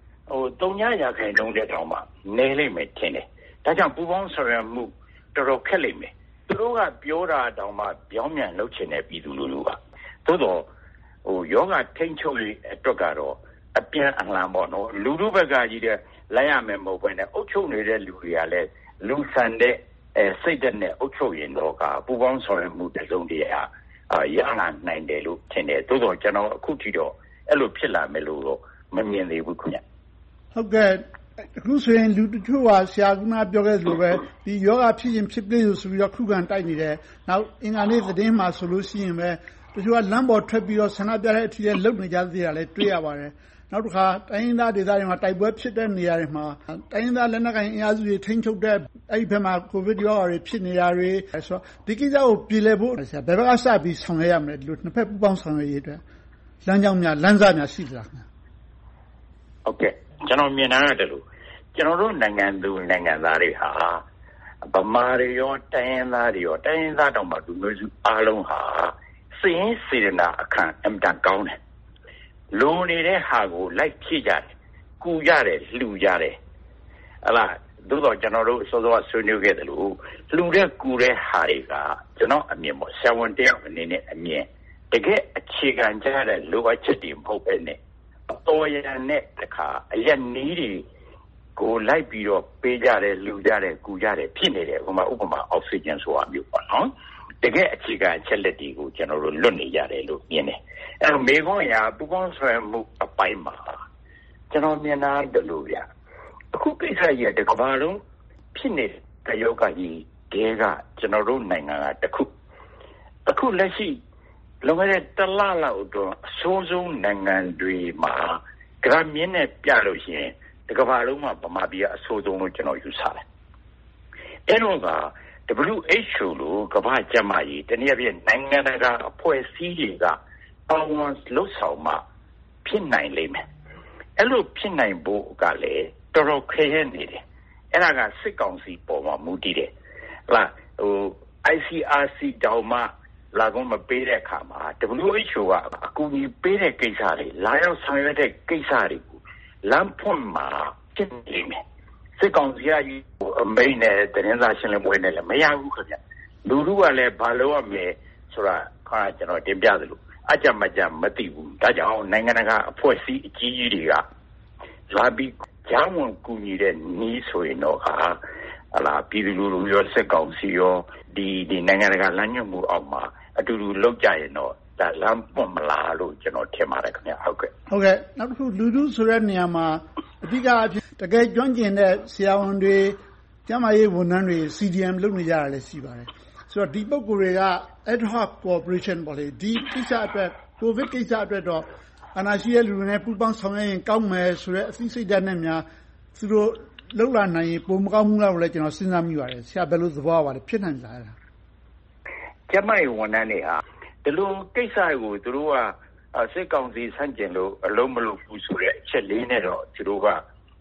3%ခိုင်နှုန်းတဲ့တောင်မှနေလိမ့်မယ်ထင်တယ်ဒါကြောင့်ပူပေါင်းဆောင်ရွက်မှုတော်တော်ခက်လိမ့်မယ်သူတို့ကပြောတာတောင်မှပြောင်းပြန်လုပ်ချင်တဲ့ပြည်သူလူထုကသို့တော့ယောဂထိန်းချုပ်ရေးအတွက်ကတော့အပြန်အလှန်ပေါ့နော်လူထုဘက်ကကြီးတဲ့လိုက်ရမယ်မဟုတ်ဘဲနဲ့အုပ်ချုပ်နေတဲ့လူတွေကလည်းလူဆန်တဲ့စိတ်ဓာတ်နဲ့အုပ်ချုပ်ရင်တော့ကပူပေါင်းဆောင်ရွက်မှုတစုံတရာရလာနိုင်တယ်လို့ထင်တယ်သို့တော့ကျွန်တော်အခုထိတော့အဲ့လိုဖြစ်လာမယ်လို့တော့မမြင်သေးဘူးခင်ဗျဟုတ်ကဲ့အခုဆိုရင်လူတချို့ကဆရာကပြောခဲ့သလိုပဲဒီယောဂဖြစ်ရင်ဖြစ်ပြီးဆိုပြီးတော့ခုခံတိုက်နေတယ်နောက်အင်္ဂါနေ့သတင်းမှာဆိုလို့ရှိရင်ပဲတချို့ကလမ်းပေါ်ထွက်ပြီးတော့ဆန္ဒပြတဲ့အထီးလုံနေကြသေးတာလည်းတွေ့ရပါတယ်နောက်တစ်ခါတိုင်းရင်းသားဒေသတွေမှာတိုက်ပွဲဖြစ်တဲ့နေရာတွေမှာတိုင်းရင်းသားလက်နက်ကိုင်အင်အားစုတွေထိန်းချုပ်တဲ့အဲ့ဒီဘက်မှာကိုဗစ်ရောဂါတွေဖြစ်နေတာတွေဆိုတော့ဒီကိစ္စကိုပြည်လည်ဖို့ဆရာဘယ်ဘက်ကစပြီးဆောင်ရွက်ရမလဲဒီလိုနှစ်ဖက်ပူးပေါင်းဆောင်ရွက်ရေးအတွက်လမ်းကြောင်းများလမ်းစာများရှိသလားခင်ဗျဟုတ်ကဲ့ကျွန်တော်မြင်တာကတည်းကကျွန်တော်တို့နိုင်ငံသူနိုင်ငံသားတွေဟာဗမာတွေရောတိုင်းရင်းသားတွေရောတိုင်းရင်းသားတောင်မှလူမျိုးစုအားလုံးဟာစည်ရင်စေတနာအခန့်အမြဲကောင်းတယ်လိုနေတဲ့ဟာကိုလိုက်ဖြည့်ကြတယ်ကူကြတယ်လှူကြတယ်ဟလာသို့တော့ကျွန်တော်တို့စောစောဆွေးနွေးခဲ့တယ်လို့လှူတဲ့ကူတဲ့ဟာတွေကကျွန်တော်အမြင်ပေါ့ဆရာဝန်တယောက်အနေနဲ့အမြင်တကယ်အခြေခံကြတဲ့လိုအပ်ချက်တွေမဟုတ်ပဲနဲ့တော်ရန်နဲ့တခါအရက်နီးတွေကိုလိုက်ပြီးတော့ပေးကြတယ်လှူကြတယ်ကူကြတယ်ဖြစ်နေတယ်ဥပမာအောက်ဆီဂျင်ဆိုတာမျိုးပေါ့နော်တကယ်အခြေခံချက်လက်တွေကိုကျွန်တော်တို့လွတ်နေရတယ်လို့မြင်တယ်အဲ့တော့မေခွန်းရာပူပေါင်းဆွဲမှုအပိုင်းမှာကျွန်တော်မြင်တာတလို့ဗျအခုကိစ္စကြီးတကဘာလုံးဖြစ်နေတဲ့ယောဂကြီးတဲကကျွန်တော်တို့နိုင်ငံကတခုအခုလက်ရှိလွန်ခဲ့တဲ့တစ်လလောက်တော့အဆိုးဆုံးနိုင်ငံတွေမှာဂရမင်းနဲ့ပြလို့ရှိရင်တကဘာလုံးမှာဗမာပြည်ကအဆိုးဆုံးလို့ကျွန်တော်ယူဆတယ်အဲ့တော့ကWHO လို့ကမ္ဘာ့ကျန်းမာရေးတနည်းအားဖြင့်နိုင်ငံတကာအဖွဲ့အစည်းတွေကပေါင်းလှုပ်ဆောင်မှဖြစ်နိုင်လိမ့်မယ်အဲ့လိုဖြစ်နိုင်ဖို့ကလည်းတော်တော်ခဲရနေတယ်အဲ့ဒါကစစ်ကောင်စီပေါ်မှာမူတည်တယ်ဟုတ်ICRC တောင်မှလာကုန်မပေးတဲ့အခါမှာ WHO ကအကူအညီပေးတဲ့ကိစ္စတွေလာရောက်ဆောင်ရွက်တဲ့ကိစ္စတွေကိုလမ်းဖွင့်မှာဖြစ်နေမယ်စစ်ကောင်စီကအမိန်နဲ့တင်းစားရှင်းလင်းပွဲနဲ့လည်းမရဘူးခင်ဗျလူထုကလည်းဘာလို့ရမလဲဆိုတာကျွန်တော်တင်ပြသလိုအကြမ်းမကြမ်းမသိဘူးဒါကြောင့်နိုင်ငံတကာအဖွဲ့အစည်းအကြီးကြီးတွေကလာပြီးကြောင်းဝင်ကူညီတဲ့နီးဆိုရင်တော့ပြည်သူလူထုရောစစ်ကောင်စီရောဒီနိုင်ငံတကာလမ်းညွှန်မှုအောက်မှာအတူတူလောက်ကြရင်တော့ဒါလမ်းပွင့်မလားလို့ကျွန်တော်ထင်ပါတယ်ခင်ဗျဟုတ်ကဲ့နောက်တစ်ခုလူထုဆိုတဲ့နေရာမှာအဓိကအဖြစ်တကယ်ကျွမ်းကျင်တဲ့ဆရာဝန်တွေကျန်းမာရေးဝန်ထမ်းတွေ CDM လုပ်နေကြတာလည်းရှိပါတယ်ဆိုတော့ဒီပုဂ္ဂိုလ်တွေက ad hoc cooperation ပေါ့လေဒီကိစ္စအတွက်ကိုဗစ်ကိစ္စအတွက်တော့အနာရှိတဲ့လူတွေနဲ့ပူးပေါင်းဆောင်ရွက်ရင်ကောင်းမယ်ဆိုတဲ့အသိစိတ်ဓာတ်နဲ့များသူတို့လောက်လာနိုင်ရင်ပုံမကောင်းဘူးလားလို့လည်းကျွန်တော်စဉ်းစားမိပါတယ်ဆရာဘယ်လိုသဘောရပါလဲဖြစ်နိုင်လားကျန်းမာရေးဝန်ထမ်းတွေဟာဒီလိုကိစ္စကိုသူတို့ကစစ်ကောင်စီဆန့်ကျင်လို့အလုံးမလုပ်ဘူးဆိုတဲ့အချက်လေးနဲ့တော့သူတို့က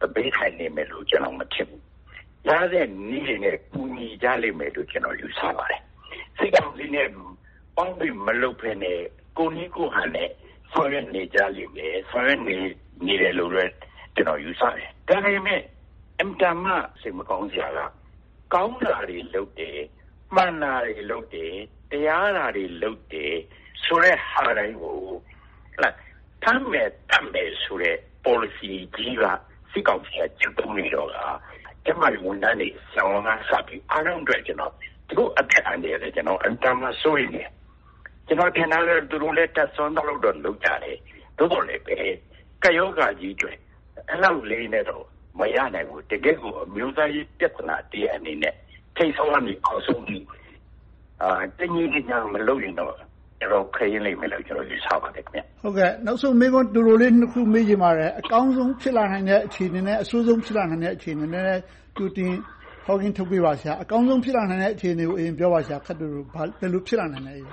ပေးထိုင်နေမယ်လို့ကျွန်တော်မထင်ဘူး။ရတဲ့နည်းတွေနဲ့ကူညီကြလိမ့်မယ်လို့ကျွန်တော်ယူဆပါတယ်။စိတ်ကောင်းစီနဲ့ပေါင်းပြီးမလုပ်ဖ ೇನೆ ကိုနီးကိုဟန်နဲ့ဆောင်ရွက်နေကြလိမ့်မယ်ဆောင်ရွက်နေတယ်လို့လည်းကျွန်တော်ယူဆတယ်။ဒါပေမဲ့အမ်တမစိတ်မကောင်းစရာကကောင်းတာတွေလုပ်တယ်မှန်တာတွေလုပ်တယ်တရားတာတွေလုပ်တယ်ဆိုတဲ့ဟာတိုင်းကိုထမ်းမဲ့တတ်မဲ့ဆိုတဲ့ policy ကြီးကစိတ်ကောင်းစရာကျုံနေတော့ကကျမတို့ဝန်ထမ်းတွေဆောင်းကားစပြီးအားလုံးအတွက်ကျွန်တော်ဒီအသက်အန္တရာယ်လည်းကျွန်တော်အမ်တမဆိုရင်ကျွန်တော်ထင်တယ်သူတို့လည်းတက်ဆွမ်းတော့လုပ်ကြတယ်သို့တော်လည်းပဲကယောဂါကြီးတွေအဲ့လောက်လေးနဲ့တော့မရနိုင်ဘူးတကယ်ကိုအမျိုးသားရေးပြဿနာတရားအနေနဲ့ထိတ်ဆုံးကနေအောင်ဆုံးပြီးတင်းကြီးညာမလုပ်ရင်တော့ကျွန်တော်ခရင်လိမ့်မယ်လို့ကျွန်တော်ယူဆပါတယ်ခင်ဗျဟုတ်ကဲ့နောက်ဆုံးမေးခွန်းတူတူလေးနှစ်ခုမေးချင်ပါတယ်အကောင်းဆုံးဖြစ်လာနိုင်တဲ့အခြေအနေနဲ့အဆိုးဆုံးဖြစ်လာနိုင်တဲ့အခြေအနေနဲ့တူတင်ဟောကင်းထုတ်ပြပါဆရာအကောင်းဆုံးဖြစ်လာနိုင်တဲ့အခြေအနေကိုအရင်ပြောပါဆရာခက်တူတူဘယ်လိုဖြစ်လာနိုင်လဲ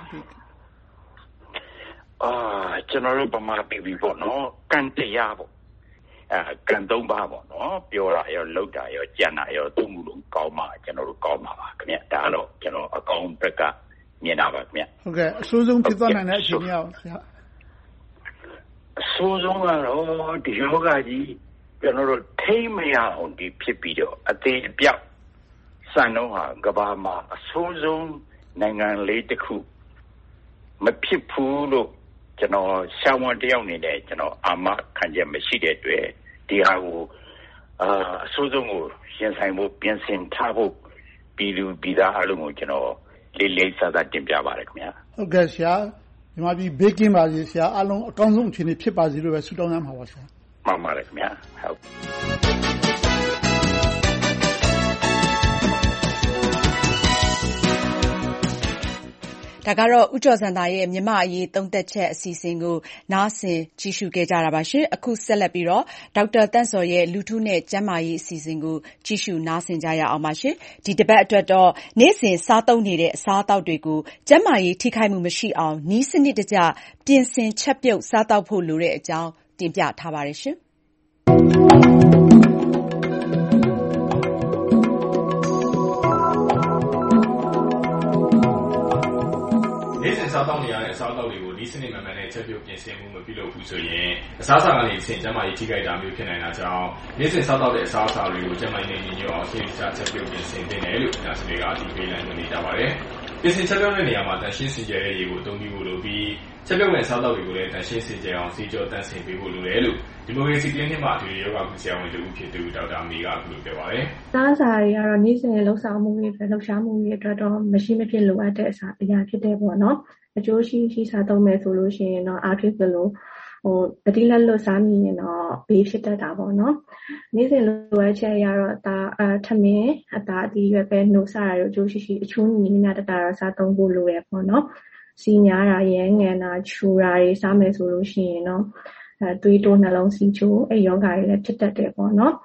ကျွန်တော်တို့ဗမာပြည်ပြီပေါ့နော်ကံတရားပေါ့ကံသုံးပါပေါ့နော်ပြောတာရောလုပ်တာရောကြံတာရောသုံးမှုလုံးကောင်းမှကျွန်တော်တို့ကောင်းပါပါခင်ဗျဒါတော့ကျွန်တော်အကောင်းဘက်ကမြင်တာပါခင်ဗျဟုတ်ကဲ့အဆိုးဆုံးဖြစ်သွားနိုင်တဲ့အခြေအနေရောဆရာအဆိုးဆုံးကတော့ဒီယောဂကြီးကျွန်တော်တို့ထိမရအောင်ဒီဖြစ်ပြီးတော့အသေးအပြောက်စံတော့ဟာကဘာမှာအဆိုးဆုံးနိုင်ငံလေးတစ်ခုမဖြစ်ဘူးလို့ကျွန်တော်ရှောင်းဝတယောက်နေနဲ့ကျွန်တော်အာမခံချက်မရှိတဲ့အတွက်ဒီဟာကိုအဆိုးဆုံးကိုရင်ဆိုင်ဖို့ပြင်ဆင်ထားဖို့ပြည်သူပြည်သားအလုံးကိုကျွန်တော်လေးလေးစားစားတင်ပြပါတယ်ခင်ဗျာဟုတ်ကဲ့ဆရာဒီမှာပြီးဘေးကင်းပါစေဆရာအလုံးအကောင်းဆုံးအခြေအနေဖြစ်ပါစေလို့ပဲဆုတောင်းရမှာပါဆရာမှန်ပါတယ်ခင်ဗျာဟုတ်ဒါကတော့ဦးကျော်ဇံသာရဲ့မြန်မာအရေးသုံးသပ်ချက်အစီအစဉ်ကိုနားဆင်ကြည့်ရှုခဲ့ကြတာပါရှင်။အခုဆက်လက်ပြီးတော့ဒေါက်တာသန့်စောရဲ့လူထုနဲ့ကျန်းမာရေးအစီအစဉ်ကိုကြည့်ရှုနားဆင်ကြရအောင်ပါရှင်။ဒီတပတ်အတွက်တော့နေ့စဉ်စားသုံးနေတဲ့အစားအသောက်တွေကိုကျန်းမာရေးထိခိုက်မှုမရှိအောင်နည်းစနစ်တကျပြင်ဆင်ချက်ပြုတ်စားသောက်ဖို့လိုတဲ့အကြောင်းတင်ပြထားပါတယ်ရှင်။စားသောက်နေရတဲ့အစားအသောက်တွေကိုဒီစနစ်မှန်မှန်နဲ့ချက်ပြုတ်ပြင်ဆင်မှုမပြုလုပ်ဘူးဆိုရင်အစားအစာကနေကျန်းမာရေးထိခိုက်တာမျိုးဖြစ်နိုင်တာကြောင့်နေ့စဉ်စားသောက်တဲ့အစားအစာတွေကိုကျန်းမာရေးနဲ့ညီညွတ်အောင်ရှင်းပြချက်ပြုတ်ပြင်ဆင်သင့်တယ်လို့ညာစတွေကဒီပေးလိုက်နေကြပါတယ်။ပြင်ဆင်ချက်ပြုတ်တဲ့နေရာမှာတန်ရှင်းစင်ကြယ်တဲ့ရေကိုအသုံးပြုဖို့လိုပြီးချက်ပြုတ်မဲ့စားသောက်တွေကိုလည်းတန်ရှင်းစင်ကြယ်အောင်စီကြောတန်းဆင်ပေးဖို့လိုတယ်လို့ဒီမိုကရေစီကလင်းမှာအထွေထွေယောဂကုဆရာဝန်တူဖြစ်သူဒေါက်တာမေကအခုလိုပြောပါတယ်။စားစာတွေကတော့နေ့စဉ်လှုပ်ဆောင်မှုတွေလှုပ်ရှားမှုတွေအတွက်တော့မရှိမဖြစ်လိုအပ်တဲ့အရာဖြစ်တဲ့ပေါ့နော်။အကျိုးရှိစားသုံးမယ်ဆိုလို့ရှိရင်တော့အားဖြစ်သလိုတတိလက်လွတ်စားမိရင်တော့ဘေးဖြစ်တတ်တာပေါ့နော်နေ့စဉ်လိုအပ်ချက်ရတော့ဒါထမင်းအသားအသီးရွက်ပဲနှုတ်စားရတော့အကျိုးရှိအချိုးညီများတတာစားသုံးဖို့လိုရပေါ့နော်စီညာတာရဲငန်တာချူတာတွေစားမယ်ဆိုလို့ရှိရင်တော့သွေးတိုးနှလုံးစီးချိုအဲ့ယောဂါတွေလည်းဖြစ်တတ်တယ်ပေါ့နော်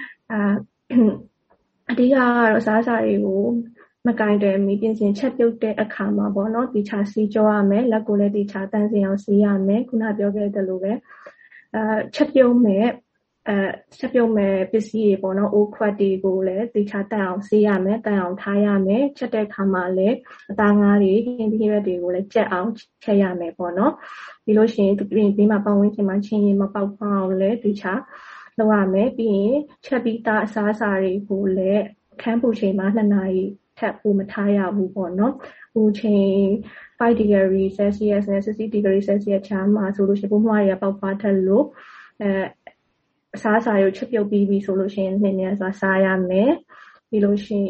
အဓိကကတော့စားစာတွေကိုမကင်တယ်မီပြင်ဆင်ချက်ပြုတ်တဲ့အခါမှာပေါ့နော်ဒီချာစီကြောရမယ်လက်ကိုလည်းဒီချာတန်းစင်အောင်စီရမယ်ခုနပြောခဲ့တဲ့လိုပဲချက်ပြုတ်မဲ့ပစ္စည်းတွေပေါ့နော်အိုးခွက်တွေကိုလည်းဒီချာတန်းအောင်စီရမယ်တန်းအောင်ထားရမယ်ချက်တဲ့အခါမှာလည်းအသားငါးတွေဟင်းသီးရွက်တွေကိုလည်းကြက်အောင်ချက်ရမယ်ပေါ့နော်ပြီးလို့ရှိရင်ဒီမှာပတ်ဝန်းကျင်မှာချင်းရင်မပေါက်အောင်လည်းဒီချာလုပ်ရမယ်ပြီးရင်ချက်ပြီးသားအစားအစာတွေကိုလည်းခန်းပူချိန်မှာ2နာရီထပ်ပိုမထားရဘူးပေါ့နော်။ဦးချိန်5 degree Celsius နဲ့60 degree Celsius ချမ်းမှာဆိုလို့ရှိရင်ပိုးမွှားတွေကပေါက်ဖွားထက်လို့အစားအစာကိုချက်ပြုတ်ပြီးပြီဆိုလို့ရှိရင်နည်းနည်းစားရမယ်။ပြီးလို့ရှိ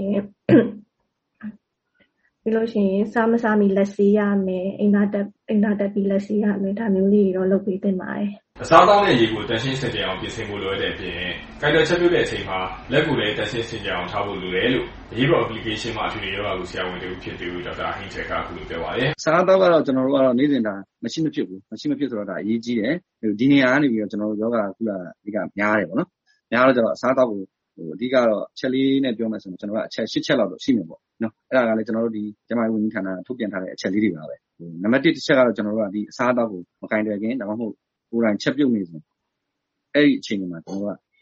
ရင်စားမစားမီလက်ဆေးရမယ်။အိမ်သာတက်ပြီးလက်ဆေးရမယ်ဒါမျိုးလေးတွေတော့လုပ်ပေးသင့်ပါတယ်။အစားအသောက်နဲ့ရေကိုတန်ရှင်းစင်ကြယ်အောင်ပြင်ဆင်ဖို့လိုတဲ့အပြင်ကိုင်တွယ်ချက်ပြုတ်တဲ့အချိန်မှာလက်ကိုလည်းတန်ရှင်းစင်ကြယ်အောင်ထားဖို့လိုတယ်လို့အရေးပေါ် application မှာအထွေထွေယောဂကုဆရာဝန်တူဖြစ်သူဒေါက်တာဟင်းချက်ကအခုလိုပြောပါတယ်။စားသောက်ကတော့ကျွန်တော်တို့ကတော့နေ့စဉ်ဒါမရှိမဖြစ်ဘူးမရှိမဖြစ်ဆိုတော့ဒါအရေးကြီးတယ်။ဒီနေရာကနေပြီးတော့ကျွန်တော်တို့ယောဂကုလာအဓိကများတယ်ပေါ့နော်။များတော့ကျွန်တော်အစားသောက်ကိုအဓိကတော့ချက်လေးနဲ့ပြောမယ်ဆိုရင်ကျွန်တော်ကအချက်8ချက်လောက်တော့ရှိမှာပေါ့နော်။အဲ့ဒါကလည်းကျွန်တော်တို့ဒီကျန်းမာရေးဝန်ကြီးဌာနထုတ်ပြန်ထားတဲ့အချက်လေးတွေပါပဲ။နံပါတ်1တစ်ချက်ကတော့ကျွန်တော်တို့ကဒီအစားအသောက်ကိုမကင်တွယ်ခင်ဒါမှမဟုတ်ကိုယ်တိုင်ချက်ပြုတ်နေစဉ်အဲ့ဒီအချိန်မှာကျွန်တော်ကလ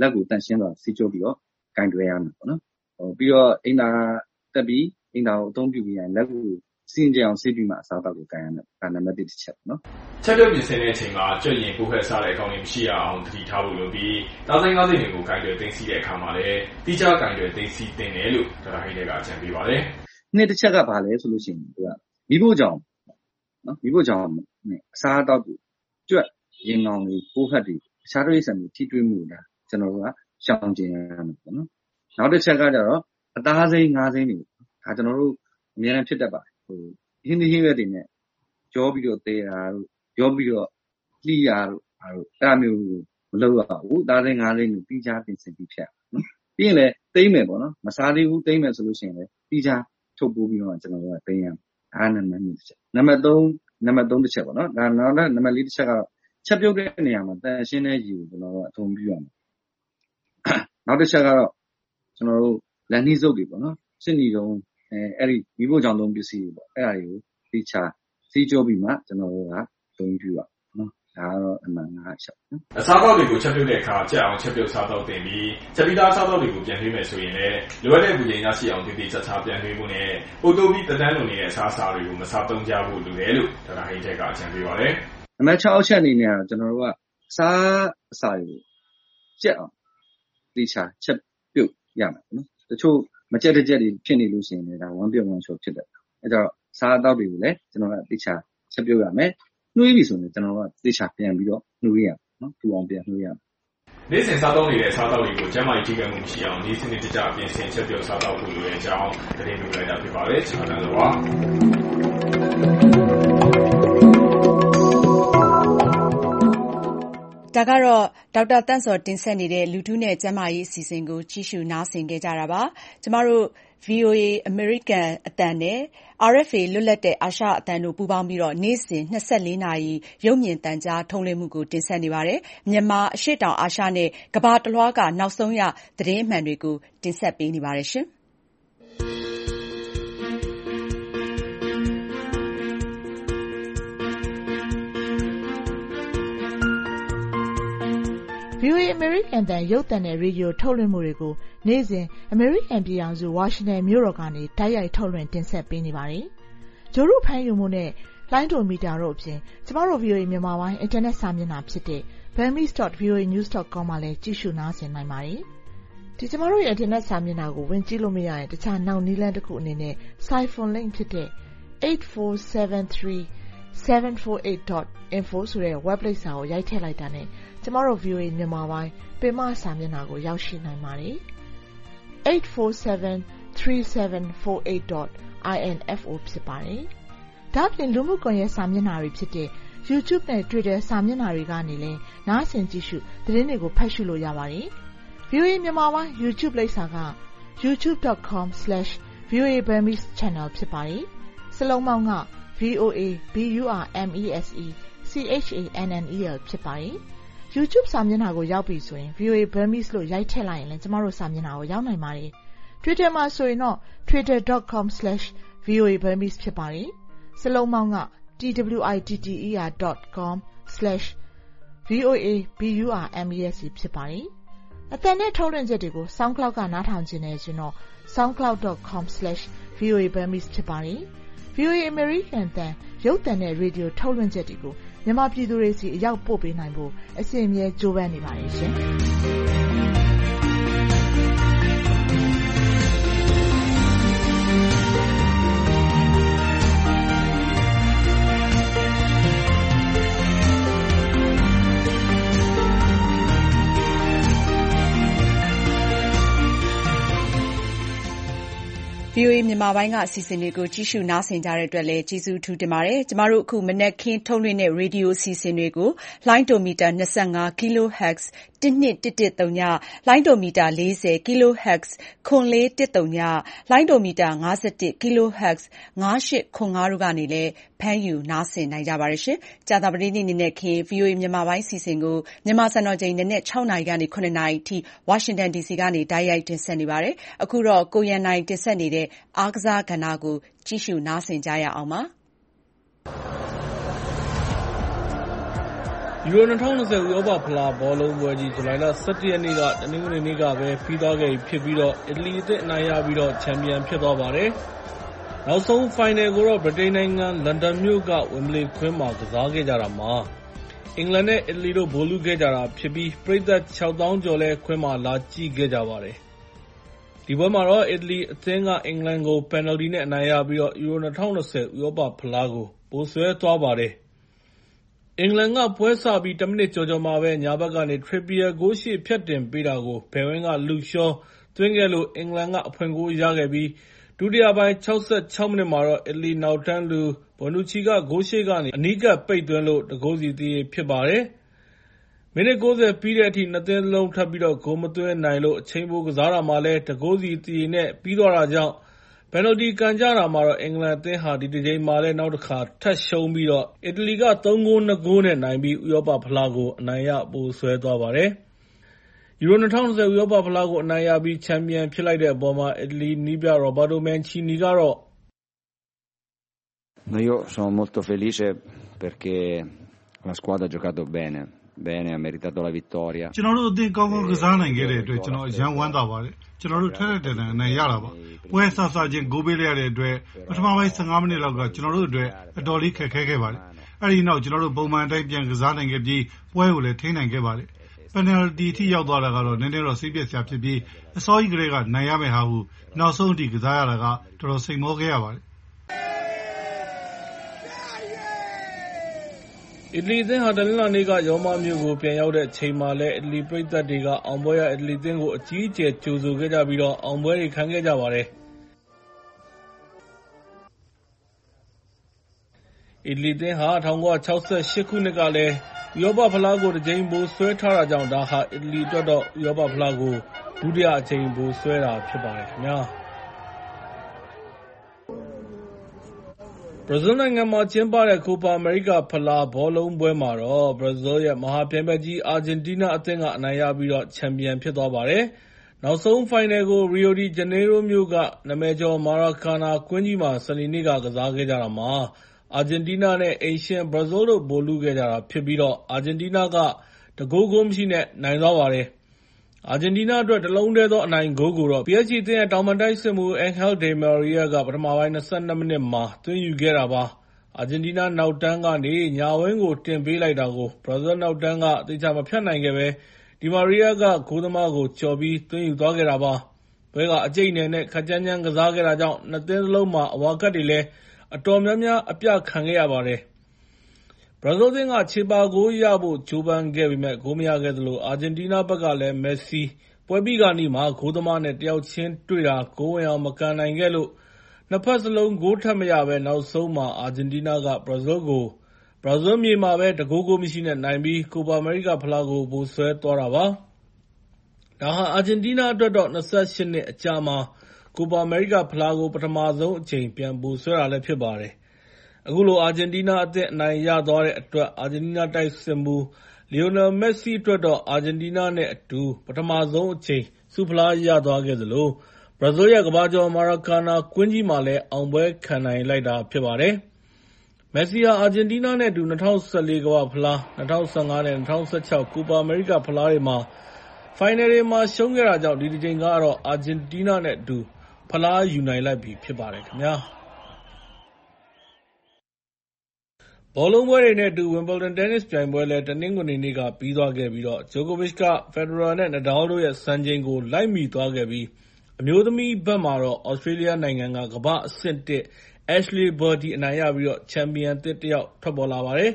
လက်ကိုတန့်ရှင်းတော့စီချိုးပြီးတော့ကင်တွယ်ရမယ်ပေါ့နော်ပြီးတော့အိမ်သာတက်ပြီးအိမ်သာကိုအသုံးပြုပြီးရင်လက်ကိုစင်ကြအောင်ဆေးပြီးမှအစားအသောက်ကိုကင်ရမယ်ဒါနံပါတ်1တစ်ချက်ပေါ့နော်ချက်ပြုတ်ပြင်ဆင်တဲ့အချိန်မှာကြွရင်ကိုယ်ဖက်စားတဲ့အကောင့်တွေမရှိရအောင်သတိထားဖို့လိုပြီးသားစိမ်းကားစိမ်းတွေကိုကင်တွယ်သိမ်းဆည်းတဲ့အခါမှာလည်းတိကျကင်တွယ်သိမ်းဆည်းတင်တယ်လို့ဒေါက်တာဟိတ်ကအကြံပေးပါတယ်နှစ်တစ်ချက်ကဘာလဲဆိုလို့ရှိရင်သူကမိဖို့ကြောင့်နော်မိဖို့ကြောင့်အစားအသောက်တွေကြွက်ရင်ငောင်တွေပိုးဖက်တွေအခြားတိရစ္ဆာန်တွေထိတွေ့မှုတာကျွန်တော်တို့ကရှောင်ကျဉ်ရမယ်ပေါ့နော်နောက်တစ်ချက်ကတော့အသားစိမ်းငါးစိမ်းတွေဒါကျွန်တော်တို့အများနဲ့ဖြစ်တတ်ပါတယ်ဟင်းသီးဟင်းရွက်တွေနဲ့ကြောပြီးတော့တေးတာတို့ကြောပြီးတော့လှီးတာတို့အဲ့ဒါမျိုးမလုပ်ရဘူးသားစိမ်းငါးစိမ်းတွေပြီးချပြင်ဆင်ပြီးဖြတ်နော်ပြီးရင်လည်းသိမ့်မယ်ပေါ့နော်မစားသေးဘူးသိမ့်မယ်ဆိုလို့ရှိရင်လည်းပြီးချထုတ်ပိုးပြီးတော့ကျွန်တော်တို့ကသိမ့်ရမယ်အားနံပါတ်2တစ်ချက်နံပါတ်3တစ်ချက်ပေါ့နော်ဒါနောက်နံပါတ်4တစ်ချက်ကတော့ချက်ပြုတ်တဲ့နေရာမှာတန်ရှင်းတဲ့ရေကိုကျွန်တော်တို့အသုံးပြုရမယ်နောက်တစ်ချက်ကတော့ကျွန်တော်တို့လန်နှီးစုပ်တွေပေါ့နော်စစ်နီတုံးအဲ့ဒီမိဖို့ကြောင့်သုံးပစ္စည်းတွေပေါ့အဲ့ဒါတွေကိုသိချစီးကြောပြီးမှကျွန်တော်တို့ကသုံးပြုရနော်ဒါကတော့အမှန်5ချက်နော်အစားအသောက်တွေကိုချက်ပြုတ်တဲ့အခါကြက်အောင်ချက်ပြုတ်စားတော့တင်ပြီးချက်ပြီးသားစားတော့တွေကိုပြန်နှွေးမယ်ဆိုရင်လည်းလိုအပ်တဲ့ပူချိန်ရရှိအောင်တည်တည်ချာချာပြန်နှွေးဖို့နဲ့ပိုတိုးပြီးတန်းလုံနေတဲ့အစားအစာတွေကိုမစားသုံးကြဖို့လိုတယ်လို့ဒေါက်တာဟိတ်ကအကြံပေးပါတယ်နံပါတ်6ချက်အနေနဲ့ကျွန်တော်တို့ကစားအစာတွေကိုကြက်အောင်သိချာချက်ပြုတ်ရမယ်နော်တချို့မကြက်တဲ့ကြက်တွေဖြစ်နေလို့ရှိရင်လည်းဒါ1 ပြုတ်1 shot ဖြစ်တယ်အဲဒါတော့စားအသောက်တွေကိုလည်းကျွန်တော်ကသိချာချက်ပြုတ်ရမယ်နှွေးပြီဆိုရင်ကျွန်တော်ကသိချာပြန်ပြီးတော့နှွေးရမယ်နော်တူအောင်ပြန်နှွေးရမယ်နေ့စဉ်စားသုံးနေတဲ့အစားအသောက်တွေကိုကျန်းမာရေးထိခိုက်မှုမရှိအောင်နေ့စဉ်နဲ့တကြပြင်ဆင်ချက်ပြုတ်စားတော့ဖို့လိုတဲ့အကြောင်းသတင်းပေးလိုက်တာဖြစ်ပါတယ်ကျွန်တော်တို့ပါဒါကတော့ဒေါက်တာတန့်စော်တင်ဆက်နေတဲ့လူထုနဲ့ကျန်းမာရေးအစီအစဉ်ကိုကြည့်ရှုနားဆင်ခဲ့ကြတာပါ။ကျမတို့ VOA အမေရိကန်အသံနဲ့ RFA လွတ်လပ်တဲ့အာရှအသံတို့ပူးပေါင်းပြီးတော့နေ့စဉ်24နာရီရုပ်မြင်သံကြားထုတ်လွှင့်မှုကိုတင်ဆက်နေပါတယ်။မြန်မာအရှေ့တောင်အာရှနဲ့ကမ္ဘာတလွှားကနောက်ဆုံးရသတင်းအမှန်တွေကိုတင်ဆက်ပေးနေပါတယ်ရှင်။ VOA အမေရိကန်တန်ရုပ်သံနဲ့ရေဒီယိုထုတ်လွှင့်မှုတွေကိုနေ့စဉ်အမေရိကန်ပြည်ထောင်စုဝါရှင်တန်မြို့တော်ကနေတိုက်ရိုက်ထုတ်လွှင့်တင်ဆက်ပေးနေပါတယ်။ဂျိုရုဖမ်းယူမှုနဲ့လိုင်းဒိုမီတာတို့အပြင်ကျမတို့ VOA မြန်မာပိုင်းအင်တာနက်စာမျက်နှာဖြစ်တဲ့ burmese.voanews.com မှာလည်းကြည့်ရှုနားဆင်နိုင်ပါတယ်။ဒီကျမတို့ရဲ့အင်တာနက်စာမျက်နှာကိုဝင်ကြည့်လို့မရရင်တခြားနောက်နည်းလမ်းတစ်ခုအနေနဲ့ Siphon link ဖြစ်တဲ့ 8473748.info ဆိုတဲ့ web လိပ်စာကိုရိုက်ထည့်လိုက်တာနဲ့ကျမတို့ VOA မြန်မာပိုင်းပင်မစာမျက်နှာကိုရောက်ရှိနိုင်ပါတယ်။ 8473748.info ဖြစ်ပါတယ်။ဒါ့အပြင်လူမှုကွန်ရက်စာမျက်နှာတွေဖြစ်တဲ့ YouTube နဲ့ Twitter စာမျက်နှာတွေကနေလည်းနားဆင်ကြည့်ရှုသတင်းတွေကိုဖတ်ရှုလို့ရပါတယ်။ VOA မြန်မာပိုင်း YouTube လိပ်စာက youtube.com/VOA Burmese Channel ဖြစ်ပါတယ်။စလုံးပေါင်းက VOA BURMESE CHANNEL ဖြစ်ပါတယ်။ YouTube စာမျက်နှာကိုရောက်ပြီဆိုရင် VOA Burmese လို့ရိုက်ထည့်လိုက်ရင်လည်းကျမတို့စာမျက်နှာကိုရောက်နိုင်ပါတယ်။ Twitter မှာဆိုရင်တော့ twitter.com/VOA Burmese ဖြစ်ပါတယ်။စလုံးပေါင်းက twitter.com/VOA BURMESE ဖြစ်ပါတယ်။အသံနဲ့ထုတ်လွှင့်ချက်တွေကို SoundCloud ကနားထောင်ခြင်းနဲ့ဆိုတော့ soundcloud.com/VOA Burmese ဖြစ်ပါတယ်။ VOA American တန်ရုပ်သံနဲ့ရေဒီယိုထုတ်လွှင့်ချက်တွေကိုမြန်မာပြည်သူတွေစီအရောက်ပို့ပေးနိုင်ဖို့အစဉ်အမြဲကြိုးပမ်းနေပါတယ်ရှင်။ VOA မြန်မာပိုင်းကအစီအစဉ်တွေကိုကြည့်ရှုနားဆင်ကြတဲ့အတွက်လည်းကျေးဇူးအထူးတင်ပါတယ်။ကျမတို့အခုမနက်ခင်းထုတ်လွှင့်တဲ့ရေဒီယိုအစီအစဉ်တွေကိုလိုင်းဒိုမီတာ25 kHz 12110 လိုင်းဒိုမီတာ40 kHz 0410 လိုင်းဒိုမီတာ51 kHz 5805တို့ကနေလည်းဖမ်းယူနားဆင်နိုင်ကြပါတယ်ရှင်။ကြာသပတေးနေ့နံနက်ခင်း VOA မြန်မာပိုင်းအစီအစဉ်ကိုမြန်မာစံတော်ချိန်နံနက်6နာရီကနေ9နာရီအထိဝါရှင်တန် DC ကနေတိုက်ရိုက်တင်ဆက်နေပါတယ်။အခုတော့ကိုရန်နိုင်တင်ဆက်နေတဲ့အားကစားကဏ္ဍကိုကြည့်ရှုနားဆင်ကြရအောင်ပါ။ယူရို2020 ဥရောပဖလားဘောလုံးပွဲကြီးဇူလိုင်လ 17 ရက်နေ့ကတနင်္ဂနွေနေ့ကပဲပြီးသွားခဲ့ပြီဖြစ်ပြီးတော့အီတလီအသင်းအနိုင်ရပြီးတော့ချန်ပီယံဖြစ်သွားပါတယ်။နောက်ဆုံးဖိုင်နယ်ကိုတော့ဗြိတိန်နိုင်ငံလန်ဒန်မြို့ကဝမ်ဘလီကွင်းမှာကစားခဲ့ကြတာမှာအင်္ဂလန်နဲ့အီတလီတို့ဗိုလ်လုခဲ့ကြတာဖြစ်ပြီးပရိသတ် 6,000 ကျော်လည်းကွင်းမှာလာကြည့်ခဲ့ကြပါတယ်။ဒီပွဲမှာတော့အီတလီအသင်းကအင်္ဂလန်ကိုပယ်နယ်တီနဲ့အနိုင်ရပြီးတော့ယူရို2020 ဥရောပဖလားကိုပိုဆွဲသွားပါတယ်။အင်္ဂလန်ကပွဲစပြီး 1 မိနစ်ကျော်မှာပဲညာဘက်ကနေ Trippier ဂိုးရှေ့ဖြတ်တင်ပေးတာကိုဘယ်ဝင်းက Luke Shaw သွင်းခဲ့လို့အင်္ဂလန်ကအဖွင့်ဂိုးရခဲ့ပြီးဒုတိယပိုင်း 66 မိနစ်မှာတော့အီတလီနောက်တန်းလူ Bonucci ကဂိုးရှေ့ကနေအနီးကပ်ပိတ်သွင်းလို့ 1 ဂိုးစီသရေဖြစ်ပါတယ်။မိနစ် 90 ပြီးတဲ့အထိ 2 သင်းလုံးထပ်ပြီးတော့ဂိုးမသွင်းနိုင်လို့အချိန်ပိုကစားတာမှာလည်း 1 ဂိုးစီသရေနဲ့ပြီးသွားတာကြောင့်ပယ်နယ်တီကန်ကြတာမှာတော့အင်္ဂလန်အသင်းဟာဒီတစ်ကြိမ်မှာလည်းနောက်တစ်ခါထပ်ရှုံးပြီးတော့အီတလီက3 ဂိုး 2 ဂိုးနဲ့နိုင်ပြီးဥရောပဖလားကိုအနိုင်ရပိုဆွဲသွားပါတယ်။ယူရို2020 ဥရောပဖလားကိုအနိုင်ရပြီးချန်ပီယံဖြစ်လိုက်တဲ့အပေါ်မှာအီတလီနည်းပြ Roberto Mancini ကတော့ Io sono molto felice perché la squadra ha giocato bene, ha meritato la vittoria. ကျွန်တော်တို့အသင်းကောင်းကောင်းကစားနိုင်ခဲ့တဲ့အတွက်ကျွန်တော်အယံဝမ်းသာပါတယ်။ကျွန်တော်တို့ထက်ထက်တန်အနိုင်ရတာပါ။ပွဲဆဆချင်းဂိုးပေးလိုက်ရတဲ့အတွက်ပထမပိုင်း15 မိနစ်လောက်ကကျွန်တော်တို့အတွက်အတော်လေးခက်ခဲခဲ့ပါတယ်။အဲဒီနောက်ကျွန်တော်တို့ပုံမှန်တိုင်းပြန်ကစားနိုင်ခဲ့ပြီးပွဲကိုလည်းထိန်းနိုင်ခဲ့ပါတယ်။ပယ်နယ်တီထိရောက်သွားတာကတော့နည်းနည်းတော့စိတ်ပျက်စရာဖြစ်ပြီးအစောကြီးကလေးကနိုင်ရမယ့်ဟာကိုနောက်ဆုံးအထိကစားရတာကတော်တော်စိတ်မောခဲ့ရပါတယ်။အီတလီအသင်းဟာတနင်္လာနေ့ကရောမမြို့ကိုပြန်ရောက်တဲ့အချိန်မှာလည်းအီတလီပရိသတ်တွေကအောင်ပွဲရအီတလီအသင်းကိုအကြီးအကျယ်ကြိုဆိုခဲ့ကြပြီးတော့အောင်ပွဲတွေခံခဲ့ကြပါတယ်။အီတလီအသင်းဟာ1968 ခုနှစ်ကလည်းဥရောပဖလားကိုတစ်ကြိမ်ပိုဆွဲထားတာကြောင့်ဒါဟာအီတလီအတွက်တော့ဥရောပဖလားကိုဒုတိယအကြိမ်ပိုဆွဲတာဖြစ်ပါတယ်ခင်ဗျာ။ဘရာဇီးနိုင်ငံမှာကျင်းပတဲ့ကိုပါအမေရိကဖလားဘောလုံးပွဲမှာတော့ဘရာဇီးရဲ့မဟာပြိုင်ဘက်ကြီးအာဂျင်တီးနားအသင်းကအနိုင်ရပြီးတော့ချန်ပီယံဖြစ်သွားပါတယ်။နောက်ဆုံးဖိုင်နယ်ကိုရီယိုဒီဂျနေရိုမြို့ကနာမည်ကျော်မာရာကာနာကွင်းကြီးမှာစနေနေ့ကကစားခဲ့ကြတာမှာအာဂျင်တီးနားနဲ့အိမ်ရှင်ဘရာဇီးတို့ဗိုလ်လုခဲ့ကြတာဖြစ်ပြီးတော့အာဂျင်တီးနားက1 ဂိုး ဂိုးမရှိနဲ့နိုင်သွားပါတယ်။အာဂျင်တီးနားအတွက်တစ်လုံးတည်းသောအနိုင်ဂိုးကိုတော့ PSG အသင်းရဲ့တောင်ပံတိုက်စစ်မှူး Angel Di Maria ကပထမပိုင်း 22 မိနစ်မှာသွင်းယူခဲ့တာပါ။အာဂျင်တီးနားနောက်တန်းကနေညာဝင်းကိုတင်ပေးလိုက်တာကိုဘရာဇီးနောက်တန်းကသေချာမဖြတ်နိုင်ခဲ့ပဲဒီမာရီယာကဂိုးသမားကိုကျော်ပြီးသွင်းယူသွားခဲ့တာပါ။ပွဲကအကျိတ်နယ်နဲ့ခက်ကြမ်းကြမ်းကစားခဲ့တာကြောင့်2 သင်းစလုံးမှာအဝါကတ်တွေလည်းအတော်များများအပြခံခဲ့ရပါတယ်။ဘရာဇီးအသင်းကခြေပါဂိုးရဖို့ကြိုးပမ်းခဲ့ပေမဲ့ဂိုးမရခဲ့သလိုအာဂျင်တီးနားဘက်ကလည်းမက်ဆီပွဲပြီးခါနီးမှာဂိုးသမားနဲ့တယောက်ချင်းတွေ့တာဂိုးဝင်အောင်မကန်နိုင်ခဲ့လို့နှစ်ဖက်စလုံးဂိုးထပ်မရဘဲနောက်ဆုံးမှာအာဂျင်တီးနားကဘရာဇီးကိုဘရာဇီးမြေမှာပဲ1 ဂိုး ဂိုးမရှိနဲ့နိုင်ပြီးကိုပါအမေရိကဖလားကိုပိုဆွဲသွားတာပါ။ဒါဟာအာဂျင်တီးနားအတွက်တော့28 နှစ်အကြာမှာကိုပါအမေရိကဖလားကိုပထမဆုံးအကြိမ်ပြန်ပိုဆွဲတာလည်းဖြစ်ပါတယ်။အခုလိုအာဂျင်တီးနားအသင်းအနိုင်ရသွားတဲ့အတွက်အာဂျင်တီးနားတိုက်စစ်မှူးလီယိုနယ်မက်ဆီအတွက်တော့အာဂျင်တီးနားနဲ့အတူပထမဆုံးအချိန်ဆုဖလားရသွားခဲ့သလိုဘရာဇီးရဲ့ကမ္ဘာကျော်မာရာကာနာကွင်းကြီးမှာလည်းအောင်ပွဲခံနိုင်လိုက်တာဖြစ်ပါတယ်။မက်ဆီဟာအာဂျင်တီးနားနဲ့အတူ2014ကမ္ဘာဖလား2015နဲ့2016ကိုပါအမေရိကဖလားတွေမှာဖိုင်နယ်တွေမှာရှုံးခဲ့တာကြောင့်ဒီတစ်ချိန်ကတော့အာဂျင်တီးနားနဲ့အတူဖလားယူနိုင်လိုက်ပြီဖြစ်ပါတယ်ခင်ဗျာ။ဘောလုံးပွဲတွေနဲ့အတူ Wimbledon တင်းနစ်ပြိုင်ပွဲလည်းတနင်္ဂနွေနေ့ကပြီးသွားခဲ့ပြီးတော့ Djokovic က Federer နဲ့ Nadal တို့ရဲ့စံချိန်ကိုလိုက်မီသွားခဲ့ပြီးအမျိုးသမီးဘက်မှာတော့ Australia နိုင်ငံကကမ္ဘာ့အဆင့် 1 Ashley Barty အနိုင်ရပြီးတော့ချန်ပီယံသစ်တစ်ယောက်ထွက်ပေါ်လာပါတယ်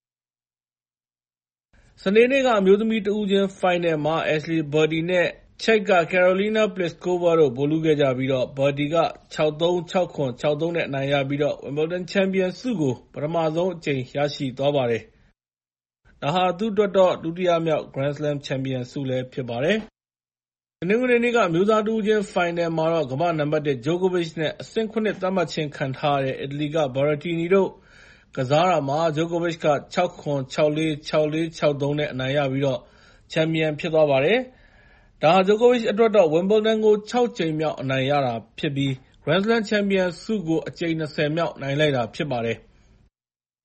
။စနေနေ့ကအမျိုးသမီးတဦးချင်းဖိုင်နယ်မှာ Ashley Barty နဲ့ ချက်က Karolina Pliskova တို့ဗိုလ်လုခဲ့ကြပြီးတော့ Barty က 6-3, 6-7, 6-3 နဲ့အနိုင်ရပြီးတော့ Wimbledon ချန်ပီယံဆုကိုပထမဆုံးအကြိမ်ရရှိသွားပါတယ်။ဒါဟာသူ့အတွက်တော့ဒုတိယမြောက် Grand Slam ချန်ပီယံဆုလည်းဖြစ်ပါတယ်။တနင်္ဂနွေနေ့ကအမျိုးသားတဦးချင်းဖိုင်နယ်မှာတော့ကမ္ဘာ့နံပါတ် 1 Djokovic နဲ့အဆင့် 7 သတ်မှတ်ခြင်းခံထားရတဲ့အီတလီက Berrettini တို့ကစားတာမှာ Djokovic က 6-7, 6-4, 6-4, 6-3 နဲ့အနိုင်ရပြီးတော့ချန်ပီယံဖြစ်သွားပါတယ်။ဒါဟာ Djokovic အတွက်တော့ Wimbledon ကို6 ကြိမ်မြောက်အနိုင်ရတာဖြစ်ပြီး Grand Slam ချန်ပီယံဆုကိုအကြိမ် 20 မြောက်နိုင်လိုက်တာဖြစ်ပါတယ်။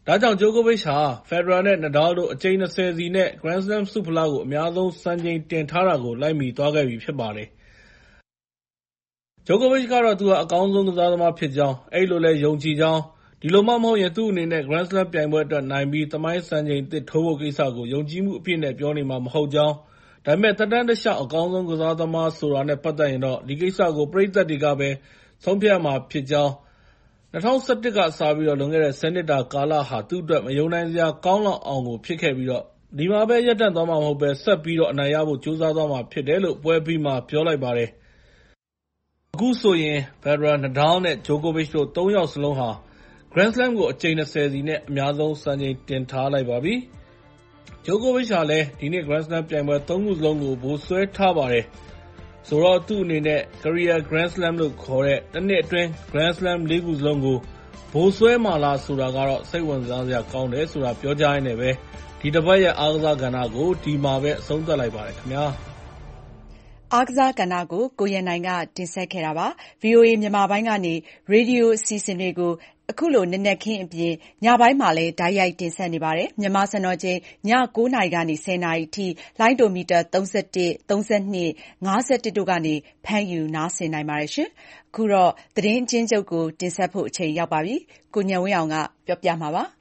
ဒါကြောင့် ဂျိုကိုဗစ်ဟာ ဖက်ဒရယ်နဲ့ နဒါးလ်တို့အကြိမ်20စီနဲ့ Grand Slam ဆုဖလားကို အများဆုံးစံချိန်တင်ထားတာကို လိုက်မီသွားခဲ့ပြီဖြစ်ပါတယ်။ ဂျိုကိုဗစ်ကတော့ သူဟာအကောင်းဆုံးကစားသမားဖြစ်ကြောင်း၊ အဲဒီလိုလည်းယုံကြည်ကြောင်း၊ ဒီလိုမှမဟုတ်ရင် သူ့အနေနဲ့ Grand Slam ပြိုင်ပွဲအတွက်နိုင်ပြီး သမိုင်းစံချိန်သစ်ထိုးဖို့ကိစ္စကို ယုံကြည်မှုအပြည့်နဲ့ပြောနေမှာမဟုတ်ကြောင်း၊ ဒါပေမဲ့ သက်တမ်းတလျှောက်အကောင်းဆုံးကစားသမားဆိုတာနဲ့ပတ်သက်ရင်တော့ ဒီကိစ္စကို ပရိသတ်တွေကပဲ ဆုံးဖြတ်ရမှာဖြစ်ကြောင်း၊ 2011 ကစပြီး လွန်ခဲ့တဲ့ 10 နှစ်တာကာလဟာ သူ့အတွက် မယုံနိုင်စရာကောင်းလောက်အောင်ကိုဖြစ်ခဲ့ပြီး ဒီမှာပဲရပ်တန့်သွားမှာမဟုတ်ဘဲ ဆက်ပြီးတော့အနိုင်ရဖို့ကြိုးစားသွားမှာဖြစ်တယ်လို့ ပွဲအပြီးမှာပြောလိုက်ပါတယ်။ အခုဆိုရင် ဖက်ဒရယ်၊ နဒါးလ်နဲ့ ဂျိုကိုဗစ်တို့ ၃ ယောက်စလုံးဟာ Grand Slam ကိုအကြိမ်20စီနဲ့ အများဆုံးစံချိန်တင်ထားလိုက်ပါပြီ။ ဂျိုကိုဗစ်ဟာလည်း ဒီနှစ် Grand Slam ပြိုင်ပွဲ ၃ ခုစလုံးကို ဗိုလ်စွဲထားပါတယ်။ ဆိုတော့ သူ့အနေနဲ့ Career Grand Slam လို့ခေါ်တဲ့ တနှစ်အတွင်း Grand Slam ၄ ခုစလုံးကို ဗိုလ်စွဲမှာလားဆိုတာကတော့ စိတ်ဝင်စားစရာကောင်းတယ်ဆိုတာပြောကြားရင်းနဲ့ပဲ ဒီတပတ်ရဲ့အားကစားကဏ္ဍကို ဒီမှာပဲအဆုံးသတ်လိုက်ပါတယ်ခင်ဗျာ။အားကစားကဏ္ဍကို ကိုရန်နိုင်ကတင်ဆက်ခဲ့တာပါ။ VOA မြန်မာပိုင်းကနေ ရေဒီယိုအစီအစဉ်တွေကို အခုလိုနံနက်ခင်းအပြင် ညပိုင်းမှာလည်းတိုက်ရိုက်တင်ဆက်နေပါတယ်။ မြန်မာစံတော်ချိန် ည 9 နာရီကနေ 10 နာရီအထိ လိုင်းဒိုမီတာ 31, 32, 51 တို့ကနေ ဖမ်းယူနားဆင်နိုင်ပါတယ်။ အခုတော့ သတင်းအကျဉ်းချုပ်ကိုတင်ဆက်ဖို့အချိန်ရောက်ပါပြီ။ ကိုဉာဏ်ဝင်းအောင်က ပြောပြမှာပါ။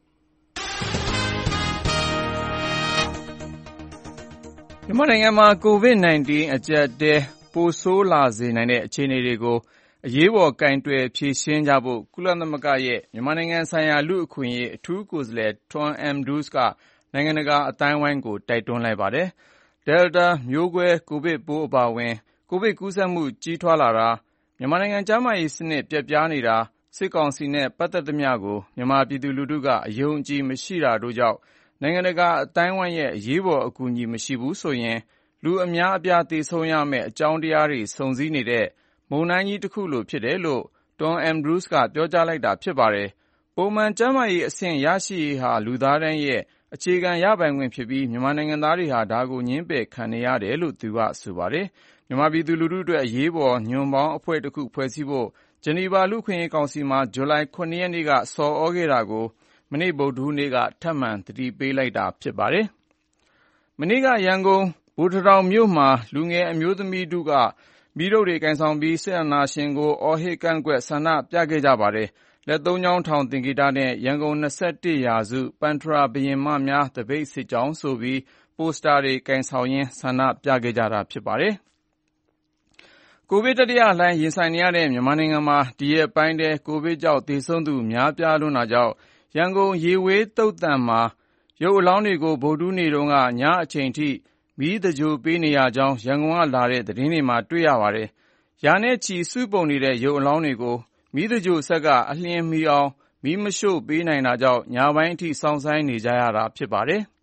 မြန်မာနိုင်ငံမှာ COVID-19 အကျပ်အတည်းပိုဆိုးလာစေနိုင်တဲ့အခြေအနေတွေကို အရေးပေါ်ကိုင်တွယ်ဖြေရှင်းကြဖို့ ကုလသမဂ္ဂရဲ့ မြန်မာနိုင်ငံဆိုင်ရာလူ့အခွင့်အရေးအထူးကိုယ်စားလှယ် Tom Andrews က နိုင်ငံတကာအသိုင်းအဝိုင်းကိုတိုက်တွန်းလိုက်ပါတယ်။ Delta မျိုးကွဲကိုဗစ်ပိုးအပါအဝင် ကိုဗစ်ကူးစက်မှုကြီးထွားလာတာ၊ မြန်မာနိုင်ငံကျန်းမာရေးစနစ်ပျက်ပြားနေတာ၊ စစ်ကောင်စီနဲ့ပတ်သက်သမျှကို မြန်မာပြည်သူလူထုကအယုံအကြည်မရှိတာတို့ကြောင့် နိုင်ငံတကာအသိုင်းအဝိုင်းရဲ့အရေးပေါ်အကူအညီမရှိဘူးဆိုရင် လူအများအပြားသေဆုံးရမယ့်အကြောင်းတရားတွေစုံစည်းနေတဲ့ မုန်တိုင်းကြီးတခုလိုဖြစ်တယ်လို့ Tom Andrews ကပြောကြားလိုက်တာဖြစ်ပါတယ်။ ပုံမှန်ကျန်းမာရေးအဆင့်ရရှိရေးဟာ လူသားတိုင်းရဲ့အခြေခံရပိုင်ခွင့်ဖြစ်ပြီး မြန်မာနိုင်ငံသားတွေဟာ ဒါကိုငြင်းပယ်ခံနေရတယ်လို့ သူကဆိုပါတယ်။ မြန်မာပြည်သူလူထုအတွက် အရေးပေါ်ညွန့်ပေါင်းအဖွဲ့တခုဖွဲ့စည်းဖို့ ဂျနီဗာလူ့အခွင့်အရေးကောင်စီမှာ ဇူလိုင် ၇ ရက်နေ့ကဆော်သြခဲ့တာကို မနေ့ ဗုဒ္ဓဟူးနေ့က ထပ်မံသတိပေးလိုက်တာဖြစ်ပါတယ်။ မနေ့က ရန်ကုန်ဗိုလ်တထောင်မြို့မှာ လူငယ်အမျိုးသမီးထုက မီးတုတ်ကိုင်ဆောင်ပြီး စစ်အာဏာရှင်ကိုအော်ဟစ်ကန့်ကွက်ဆန္ဒပြခဲ့ကြပါတယ်။ လက်သုံးချောင်းထောင်သင်္ကေတနဲ့ ရန်ကုန် 21 ရာစု ပန်ထရာဘုရင်မများသပိတ်စစ်ကြောင်းဆိုပြီး ပိုစတာတွေကိုင်ဆောင်ရင်း ဆန္ဒပြခဲ့ကြတာဖြစ်ပါတယ်။ ကိုဗစ်တတိယလှိုင်းရင်ဆိုင်နေရတဲ့မြန်မာနိုင်ငံမှာ ဒီရက်ပိုင်းထဲ ကိုဗစ်ကြောင့်သေဆုံးသူများပြားလွန်းတာကြောင့် ရန်ကုန်ရေဝေးသုသာန်မှာ ရုပ်အလောင်းတွေကို ဗုဒ္ဓဟူးနေ့တုန်းက ညအချိန်ထိ မီးသဂြိုလ်ပေးနေရကြောင်း ရန်ကုန်ကလာတဲ့သတင်းတွေမှာတွေ့ရပါတယ်။ ရာနဲ့ချီစုပုံနေတဲ့ရုပ်အလောင်းတွေကို မီးသဂြိုလ်စက်ကအလျင်မီအောင် မီးမရှို့ပေးနိုင်တာကြောင့် ညပိုင်းအထိစောင့်ဆိုင်းနေကြရတာဖြစ်ပါတယ်။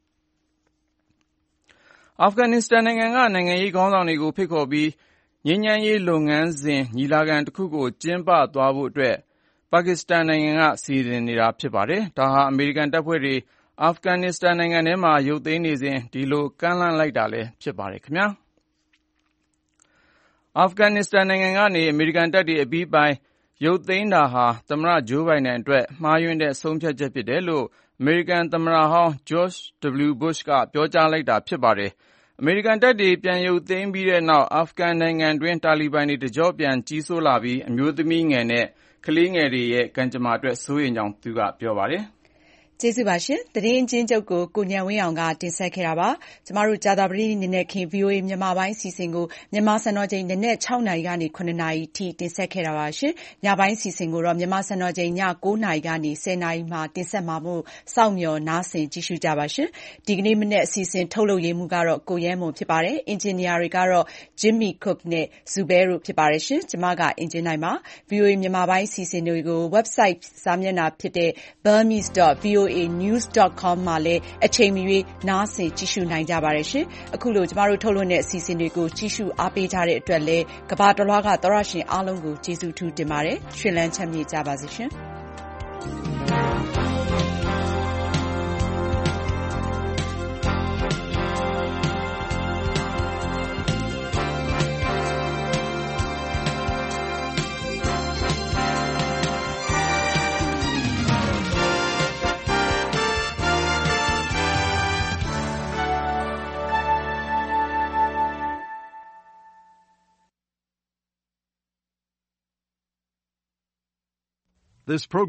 အာဖဂန်နစ္စတန်နိုင်ငံက နိုင်ငံရေးခေါင်းဆောင်တွေကိုဖိတ်ခေါ်ပြီး ငြိမ်းချမ်းရေးလုပ်ငန်းစဉ်ညီလာခံတခုကိုကျင်းပသွားဖို့အတွက် ပါကစ္စတန်နိုင်ငံက စီစဉ်နေတာဖြစ်ပါတယ်။ ဒါဟာ အမေရိကန်တပ်ဖွဲ့တွေ အာဖဂန်နစ္စတန်နိုင်ငံထဲမှာရုပ်သိမ်းနေစဉ် ဒီလိုကမ်းလှမ်းလိုက်တာလည်းဖြစ်ပါတယ်ခင်ဗျာ။ အာဖဂန်နစ္စတန်နိုင်ငံကနေ အမေရိကန်တပ်တွေအပြီးပိုင်ရုပ်သိမ်းတာဟာ သမ္မတဂျိုးဘိုင်ဒန်အတွက်မှားယွင်းတဲ့ဆုံးဖြတ်ချက်ဖြစ်တယ်လို့ အမေရိကန်သမ္မတဟောင်း George W. Bush ကပြောကြားလိုက်တာဖြစ်ပါတယ်။ အမေရိကန်တပ်တွေပြန်ရုပ်သိမ်းပြီးတဲ့နောက် အာဖဂန်နိုင်ငံတွင်း တာလီဘန်တွေတကျော့ပြန်ကြီးစိုးလာပြီး အမျိုးသမီးငယ်နဲ့ကလေးငယ်တွေရဲ့ကံကြမ္မာအတွက်စိုးရိမ်ကြောင်းသူကပြောပါတယ်။ကျေးဇူးပါရှင်။ သတင်းအကျဉ်းချုပ်ကို ကိုဉာဏ်ဝင်းအောင်က တင်ဆက်ခဲ့တာပါ။ ကျမတို့ကြာသပတေးနေ့နံနက်ခင်း VOA မြန်မာပိုင်းအစီအစဉ်ကို မြန်မာစံတော်ချိန် နံနက် 6 နာရီကနေ 7 နာရီအထိတင်ဆက်ခဲ့တာပါ။ ညပိုင်းအစီအစဉ်ကိုတော့ မြန်မာစံတော်ချိန် ည 9 နာရီကနေ 10 နာရီမှာတင်ဆက်မှာမို့ စောင့်မျှော်နားဆင်ကြည့်ရှုကြပါ။ ဒီကနေ့မနက်အစီအစဉ်ထုတ်လုပ်ရေးမှူးကတော့ ကိုရဲမွန်ဖြစ်ပါတယ်။ အင်ဂျင်နီယာတွေကတော့ Jimmy Cook နဲ့ Zubelle တို့ဖြစ်ပါတယ်။ ကျမကအင်ကြင်းနိုင်ပါ။ VOA မြန်မာပိုင်းအစီအစဉ်တွေကို ဝက်ဘ်ဆိုက်စာမျက်နှာဖြစ်တဲ့ burmese.voanews.com မှာလည်း အချိန်မရွေးနားဆင်ကြည့်ရှုနိုင်ကြပါတယ်။ အခုလိုကျမတို့ထုတ်လွှင့်တဲ့အစီအစဉ်တွေကိုကြည့်ရှုအားပေးကြတဲ့အတွက်လည်း ကမ္ဘာတလွှားကသောတရှင်အားလုံးကိုကျေးဇူးအထူးတင်ပါတယ်။ ရွှင်လန်းချမ်းမြေ့ကြပါစေရှင်။ This program